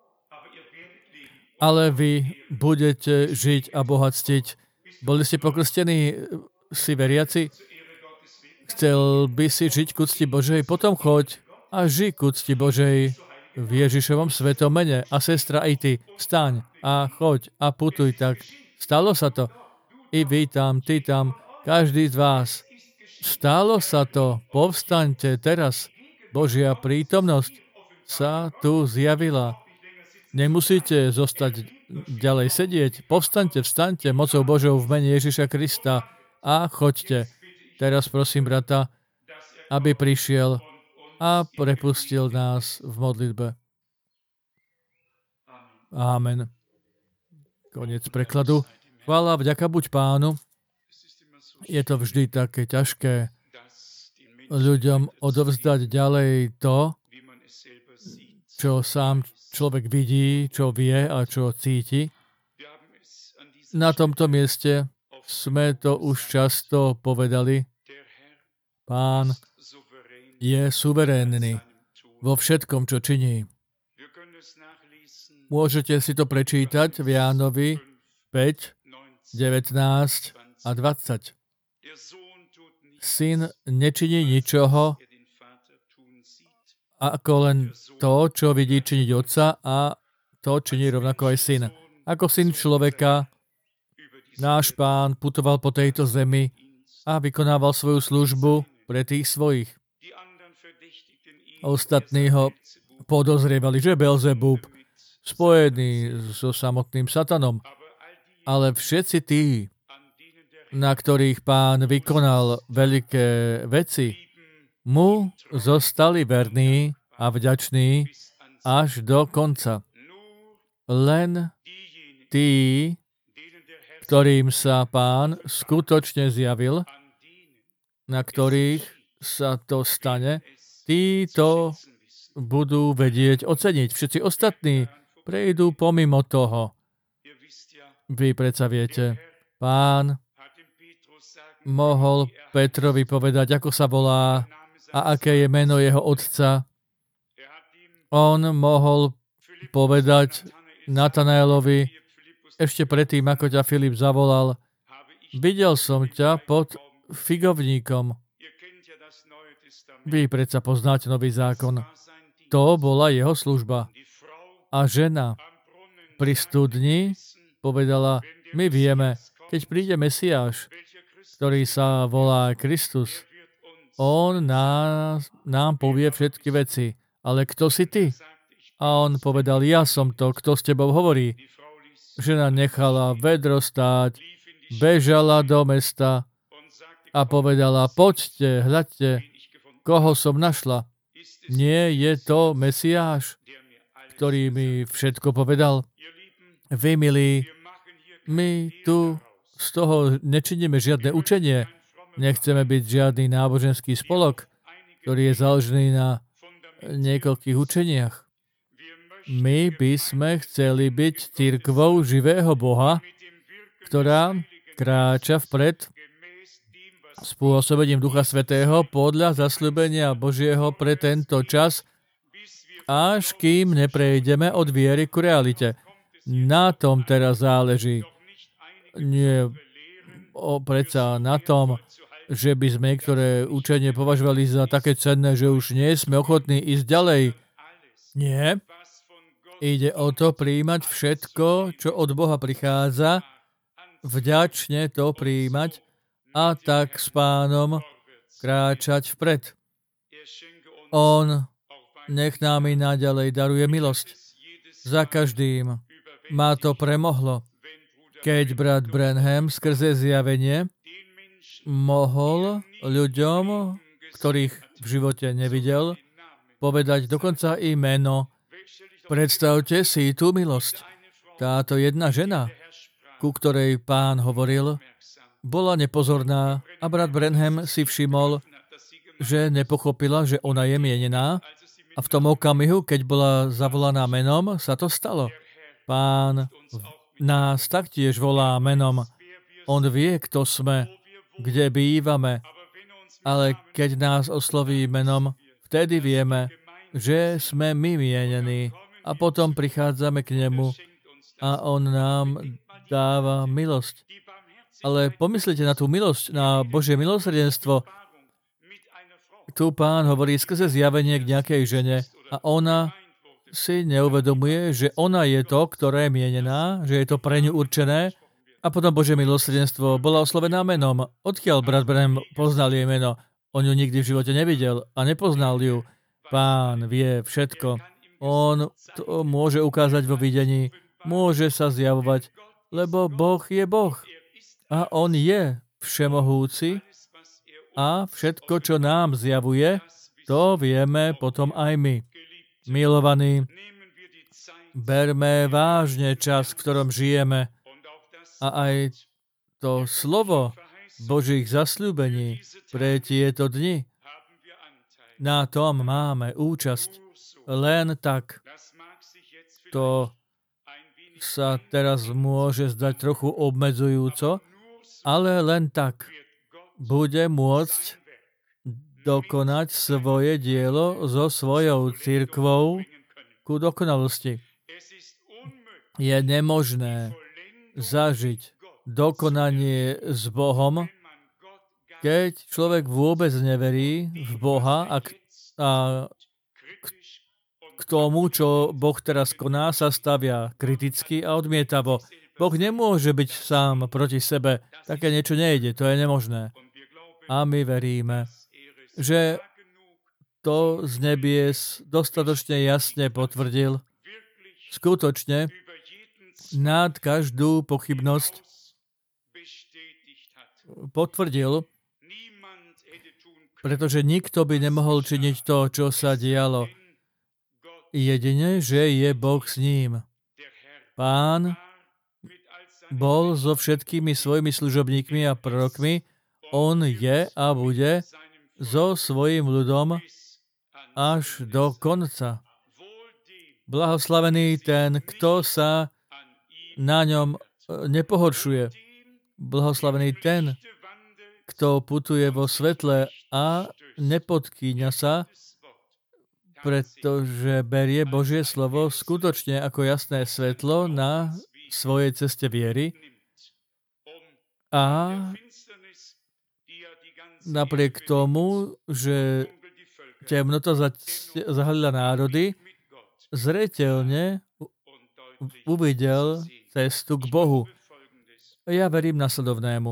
Ale vy budete žiť a bohatstiť. Boli ste pokrstení, si veriaci? Chcel by si žiť k úcti Božej? Potom choď a žij k úcti Božej v Ježišovom svetom mene. A sestra, aj ty, vstaň a choď a putuj tak. Stalo sa to. I vy tam, ty tam, každý z vás. Stalo sa to. Povstaňte teraz. Božia prítomnosť sa tu zjavila. Nemusíte zostať ďalej sedieť. Povstaňte, vstaňte mocou Božou v mene Ježiša Krista a choďte. Teraz prosím brata, aby prišiel a prepustil nás v modlitbe. Amen. Koniec prekladu. Chvála, vďaka buď Pánu. Je to vždy také ťažké ľuďom odovzdať ďalej to, čo sám človek vidí, čo vie a čo cíti. Na tomto mieste sme to už často povedali. Pán je suverénny vo všetkom, čo činí. Môžete si to prečítať v Jánovi päť, devätnásť a dvadsať. Syn nečiní ničoho, ako len to, čo vidí činiť otca, a to činí rovnako aj syn. Ako syn človeka, náš Pán putoval po tejto zemi a vykonával svoju službu pre tých svojich. Ostatní ho podozrievali, že je Belzebub, spojený so samotným satanom. Ale všetci tí, na ktorých Pán vykonal veľké veci, mu zostali verní a vďační až do konca. Len tí, ktorým sa Pán skutočne zjavil, na ktorých sa to stane, tí to budú vedieť oceniť. Všetci ostatní prejdú pomimo toho. Vy predsa viete, Pán mohol Petrovi povedať, ako sa volá a aké je meno jeho otca. On mohol povedať Natanaelovi ešte predtým, ako ťa Filip zavolal, videl som ťa pod figovníkom. Vy predsa poznáte Nový zákon. To bola jeho služba. A žena pri studni povedala, my vieme, keď príde Mesiáš, ktorý sa volá Kristus, on nás, nám povie všetky veci. Ale kto si ty? A on povedal, ja som to, kto s tebou hovorí. Žena nechala vedro stáť, bežala do mesta a povedala, poďte, hľadte, koho som našla? Nie je to Mesiáš, ktorý mi všetko povedal? Vy, milí, my tu z toho nečiníme žiadne učenie. Nechceme byť žiadny náboženský spolok, ktorý je založený na niekoľkých učeniach. My by sme chceli byť cirkvou živého Boha, ktorá kráča vpred spôsobením Ducha Svätého podľa zasľúbenia Božieho pre tento čas, až kým neprejdeme od viery k realite. Na tom teraz záleží. Nie o, predsa na tom, že by sme niektoré učenie považovali za také cenné, že už nie sme ochotní ísť ďalej. Nie. Ide o to prijímať všetko, čo od Boha prichádza, vďačne to prijímať a tak s Pánom kráčať vpred. On nech nám i naďalej daruje milosť. Za každým ma to premohlo, keď brat Branham skrze zjavenie mohol ľuďom, ktorých v živote nevidel, povedať dokonca i meno. Predstavte si tú milosť. Táto jedna žena, ku ktorej Pán hovoril, bola nepozorná a brat Branham si všimol, že nepochopila, že ona je mienená a v tom okamihu, keď bola zavolaná menom, sa to stalo. Pán nás taktiež volá menom. On vie, kto sme, kde bývame, ale keď nás osloví menom, vtedy vieme, že sme my mienení a potom prichádzame k nemu a on nám dáva milosť. Ale pomyslite na tú milosť, na Božie milosrdenstvo. Tu Pán hovorí skrze zjavenie k nejakej žene a ona si neuvedomuje, že ona je to, ktoré je mienená, že je to pre ňu určené a potom Božie milosrdenstvo bola oslovená menom. Odkiaľ brat Branham poznal jej meno? On ju nikdy v živote nevidel a nepoznal ju. Pán vie všetko. On to môže ukázať vo videní, môže sa zjavovať, lebo Boh je Boh. A on je všemohúci a všetko, čo nám zjavuje, to vieme potom aj my. Milovaní, berme vážne čas, v ktorom žijeme a aj to slovo Božích zasľúbení pre tieto dni. Na tom máme účasť. Len tak. To sa teraz môže zdať trochu obmedzujúco, ale len tak bude môcť dokonať svoje dielo so svojou cirkvou ku dokonalosti. Je nemožné zažiť dokonanie s Bohom, keď človek vôbec neverí v Boha a k, a k tomu, čo Boh teraz koná, sa stavia kriticky a odmietavo. Boh nemôže byť sám proti sebe. Také niečo nejde, to je nemožné. A my veríme, že to z nebies dostatočne jasne potvrdil, skutočne nad každú pochybnosť potvrdil, pretože nikto by nemohol činiť to, čo sa dialo. Jedine, že je Boh s ním. Pán bol so všetkými svojimi služobníkmi a prorokmi. On je a bude so svojím ľudom až do konca. Blahoslavený ten, kto sa na ňom nepohoršuje. Blahoslavený ten, kto putuje vo svetle a nepodkýňa sa, pretože berie Božie slovo skutočne ako jasné svetlo na svojej ceste viery a napriek tomu, že temnota zahalila národy, zreteľne uvidel cestu k Bohu. Ja verím nasledovnému.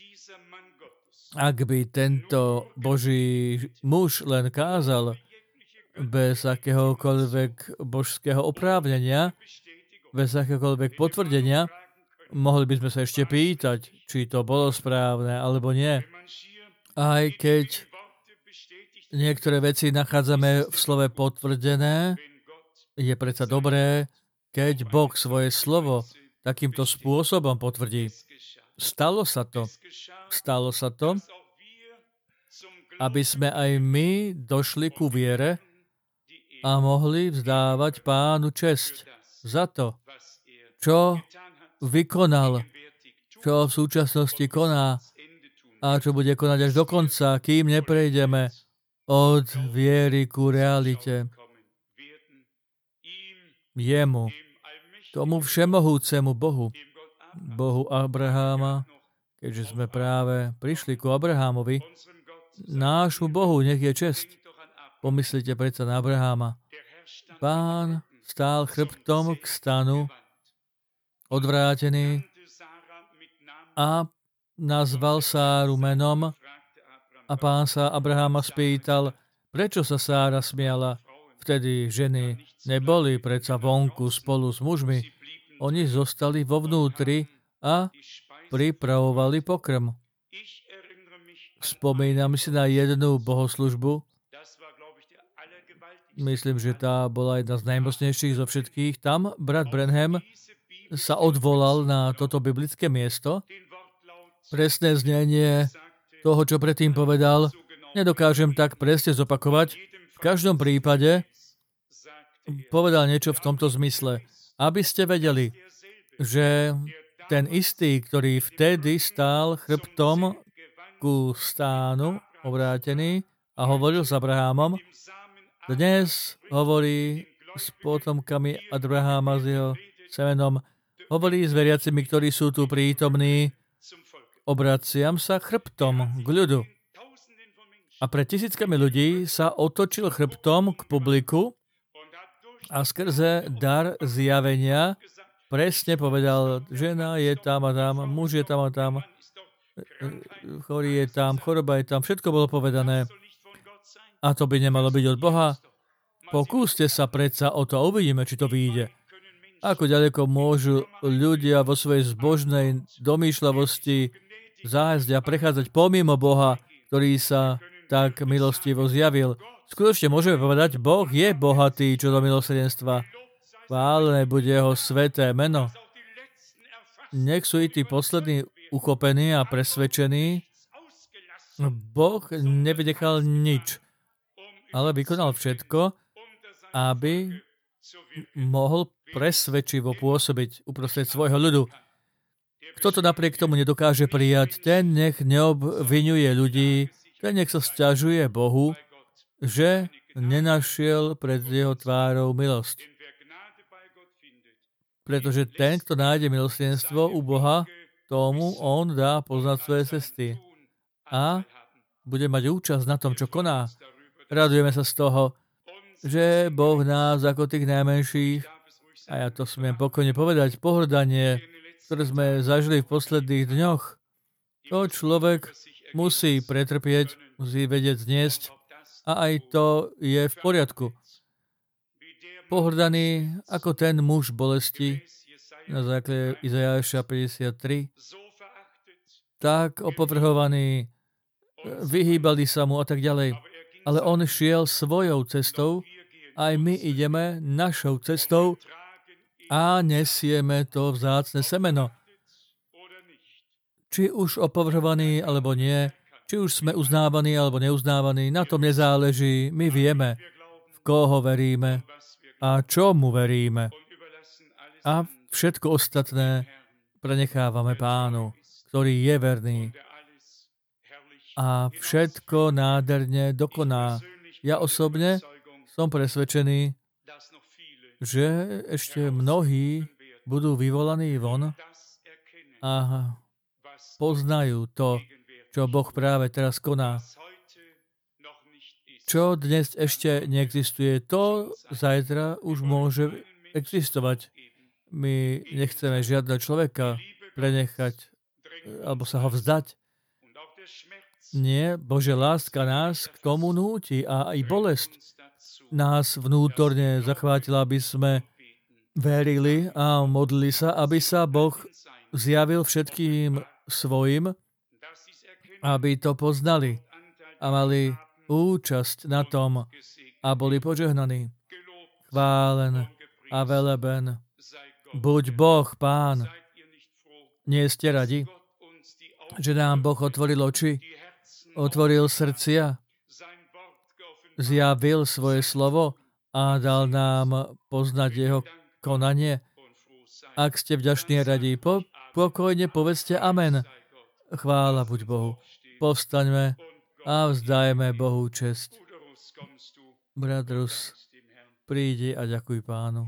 Ak by tento Boží muž len kázal bez akéhokoľvek božského oprávnenia, bez akéhokoľvek potvrdenia, mohli by sme sa ešte pýtať, či to bolo správne alebo nie. Aj keď niektoré veci nachádzame v slove potvrdené. Je predsa dobré, keď Boh svoje slovo takýmto spôsobom potvrdí. Stalo sa to. Stalo sa to, aby sme aj my došli ku viere a mohli vzdávať Pánu česť za to, čo vykonal, čo v súčasnosti koná a čo bude konať až do konca, kým neprejdeme od viery ku realite. Jemu, tomu všemohúcemu Bohu, Bohu Abraháma, keďže sme práve prišli ku Abrahámovi, nášmu Bohu nech je česť. Pomyslite predsa na Abraháma. Pán stál chrbtom k stanu, odvrátený, a nazval Sáru menom a pán sa Abraháma spýtal, prečo sa Sára smiala. Vtedy ženy neboli predsa vonku spolu s mužmi. Oni zostali vo vnútri a pripravovali pokrm. Spomínam si na jednu bohoslužbu. Myslím, že tá bola jedna z najmocnejších zo všetkých. Tam brat Branham sa odvolal na toto biblické miesto. Presné znenie toho, čo predtým povedal, nedokážem tak presne zopakovať. V každom prípade povedal niečo v tomto zmysle. Aby ste vedeli, že ten istý, ktorý vtedy stál chrbtom ku stánu, obrátený, a hovoril s Abrahámom, dnes hovorí s potomkami Abraháma, s jeho semenom, hovorí s veriacimi, ktorí sú tu prítomní, obraciam sa chrbtom k ľudu. A pred tisíckami ľudí sa otočil chrbtom k publiku a skrze dar zjavenia presne povedal, žena je tam a tam, muž je tam a tam, chorý je tam, choroba je tam, všetko bolo povedané. A to by nemalo byť od Boha. Pokúste sa predsa o to a uvidíme, či to vyjde. Ako ďaleko môžu ľudia vo svojej zbožnej domýšľavosti zájsť a prechádzať pomimo Boha, ktorý sa tak milostivo zjavil. Skutočne môžeme povedať, Boh je bohatý čo do milosrdenstva. Chválené bude jeho sveté meno. Nech sú i tí poslední uchopení a presvedčení. Boh nevynechal nič, ale vykonal všetko, aby mohol presvedčivo pôsobiť uprostred svojho ľudu. Kto to napriek tomu nedokáže prijať, ten nech neobvinuje ľudí, ten nech sa sťažuje Bohu, že nenašiel pred jeho tvárou milosť. Pretože ten, kto nájde milosrdenstvo u Boha, tomu on dá poznať svoje cesty a bude mať účasť na tom, čo koná. Radujeme sa z toho, že Boh nás ako tých najmenších, a ja to smiem pokojne povedať, pohrdanie, ktoré sme zažili v posledných dňoch, to človek musí pretrpieť, musí vedieť zniesť a aj to je v poriadku. Pohrdaný ako ten muž bolesti na základe Izajáša päťdesiattri, tak opovrhovaný, vyhýbali sa mu a tak ďalej. Ale on šiel svojou cestou, aj my ideme našou cestou a nesieme to vzácne semeno. Či už opovrhovaní alebo nie, či už sme uznávaní alebo neuznávaní, na tom nezáleží. My vieme, v koho veríme a čomu veríme. A všetko ostatné prenechávame Pánu, ktorý je verný a všetko nádherne dokoná. Ja osobne som presvedčený, že ešte mnohí budú vyvolaní von a poznajú to, čo Boh práve teraz koná. Čo dnes ešte neexistuje, to zajtra už môže existovať. My nechceme žiadneho človeka prenechať alebo sa ho vzdať. Nie, Božia láska nás k tomu núti a aj bolesť nás vnútorne zachvátila, aby sme verili a modlili sa, aby sa Boh zjavil všetkým svojim, aby to poznali a mali účasť na tom a boli požehnaní. Chválen a veleben buď Boh, Pán. Nie ste radi, že nám Boh otvoril oči, otvoril srdcia, zjavil svoje slovo a dal nám poznať jeho konanie. Ak ste vďační a radí, po, pokojne povedzte amen. Chvála buď Bohu. Povstaňme a vzdajme Bohu česť. Brat Rus, prídi a ďakuj Pánu.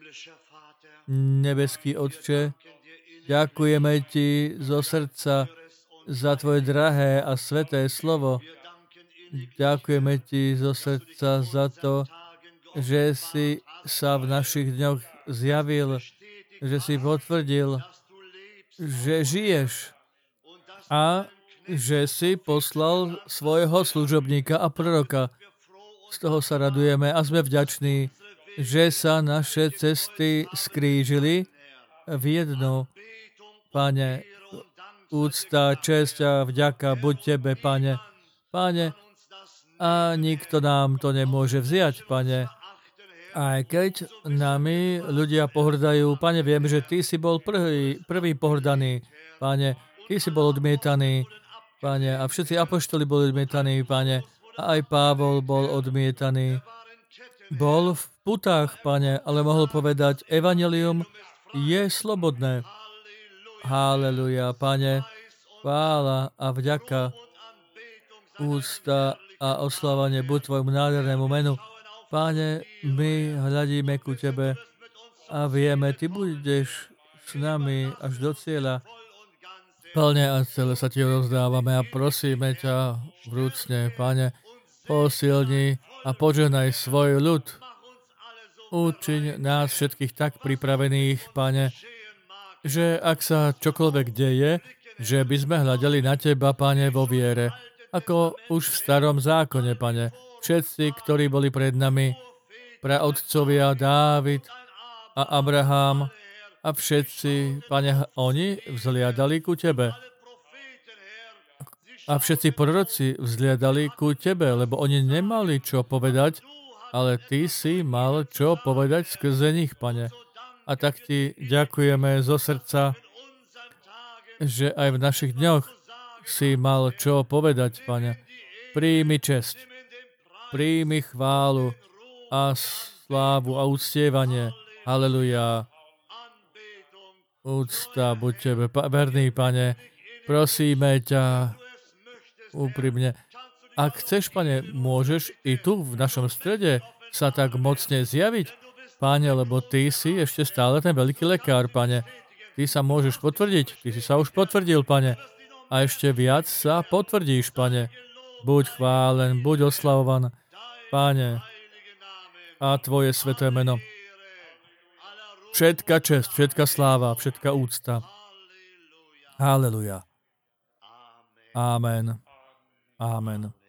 Nebeský Otče, ďakujeme Ti zo srdca za Tvoje drahé a sveté slovo. Ďakujeme Ti zo srdca za to, že si sa v našich dňoch zjavil, že si potvrdil, že žiješ a že si poslal svojho služobníka a proroka. Z toho sa radujeme a sme vďační, že sa naše cesty skrížili v jednu. Pane, úcta, česť a vďaka buď Tebe, Pane. Pane, a nikto nám to nemôže vziať, Pane. Aj keď nami ľudia pohrdajú, Pane, viem, že Ty si bol prvý, prvý pohrdaný, Pane. Ty si bol odmietaný, Pane. A všetci apoštoli boli odmietaní, Pane. A aj Pavol bol odmietaný. Bol v putách, Pane, ale mohol povedať, evanjelium je slobodné. Haleluja, Pane. Chvála a vďaka, úcta a oslávanie buď Tvojmu nádhernému menu. Páne, my hľadíme ku Tebe a vieme, Ty budeš s nami až do cieľa. Plne a celé sa Ti rozdávame a prosíme ťa vrúcne, Pane, posilni a požehnaj svoj ľud. Učiň nás všetkých tak pripravených, Pane, že ak sa čokoľvek deje, že by sme hľadali na Teba, Pane, vo viere, ako už v starom zákone, Pane. Všetci, ktorí boli pred nami, praotcovia Dávid a Abraham a všetci, Pane, oni vzliadali ku Tebe. A všetci proroci vzliadali ku Tebe, lebo oni nemali čo povedať, ale Ty si mal čo povedať skrze nich, Pane. A tak Ti ďakujeme zo srdca, že aj v našich dňoch si mal čo povedať, Pane. Príjmi česť. Príjmi chválu a slávu a uctievanie. Haleluja. Úcta buď Tebe, verný Pane. Prosíme ťa úprimne. Ak chceš, Pane, môžeš i tu v našom strede sa tak mocne zjaviť, Pane, lebo Ty si ešte stále ten veľký lekár, Pane. Ty sa môžeš potvrdiť. Ty si sa už potvrdil, Pane. A ešte viac sa potvrdíš, Pane. Buď chválen, buď oslavovaný, Páne, a Tvoje sveté meno. Všetka česť, všetka sláva, všetka úcta. Haleluja. Amen. Amen.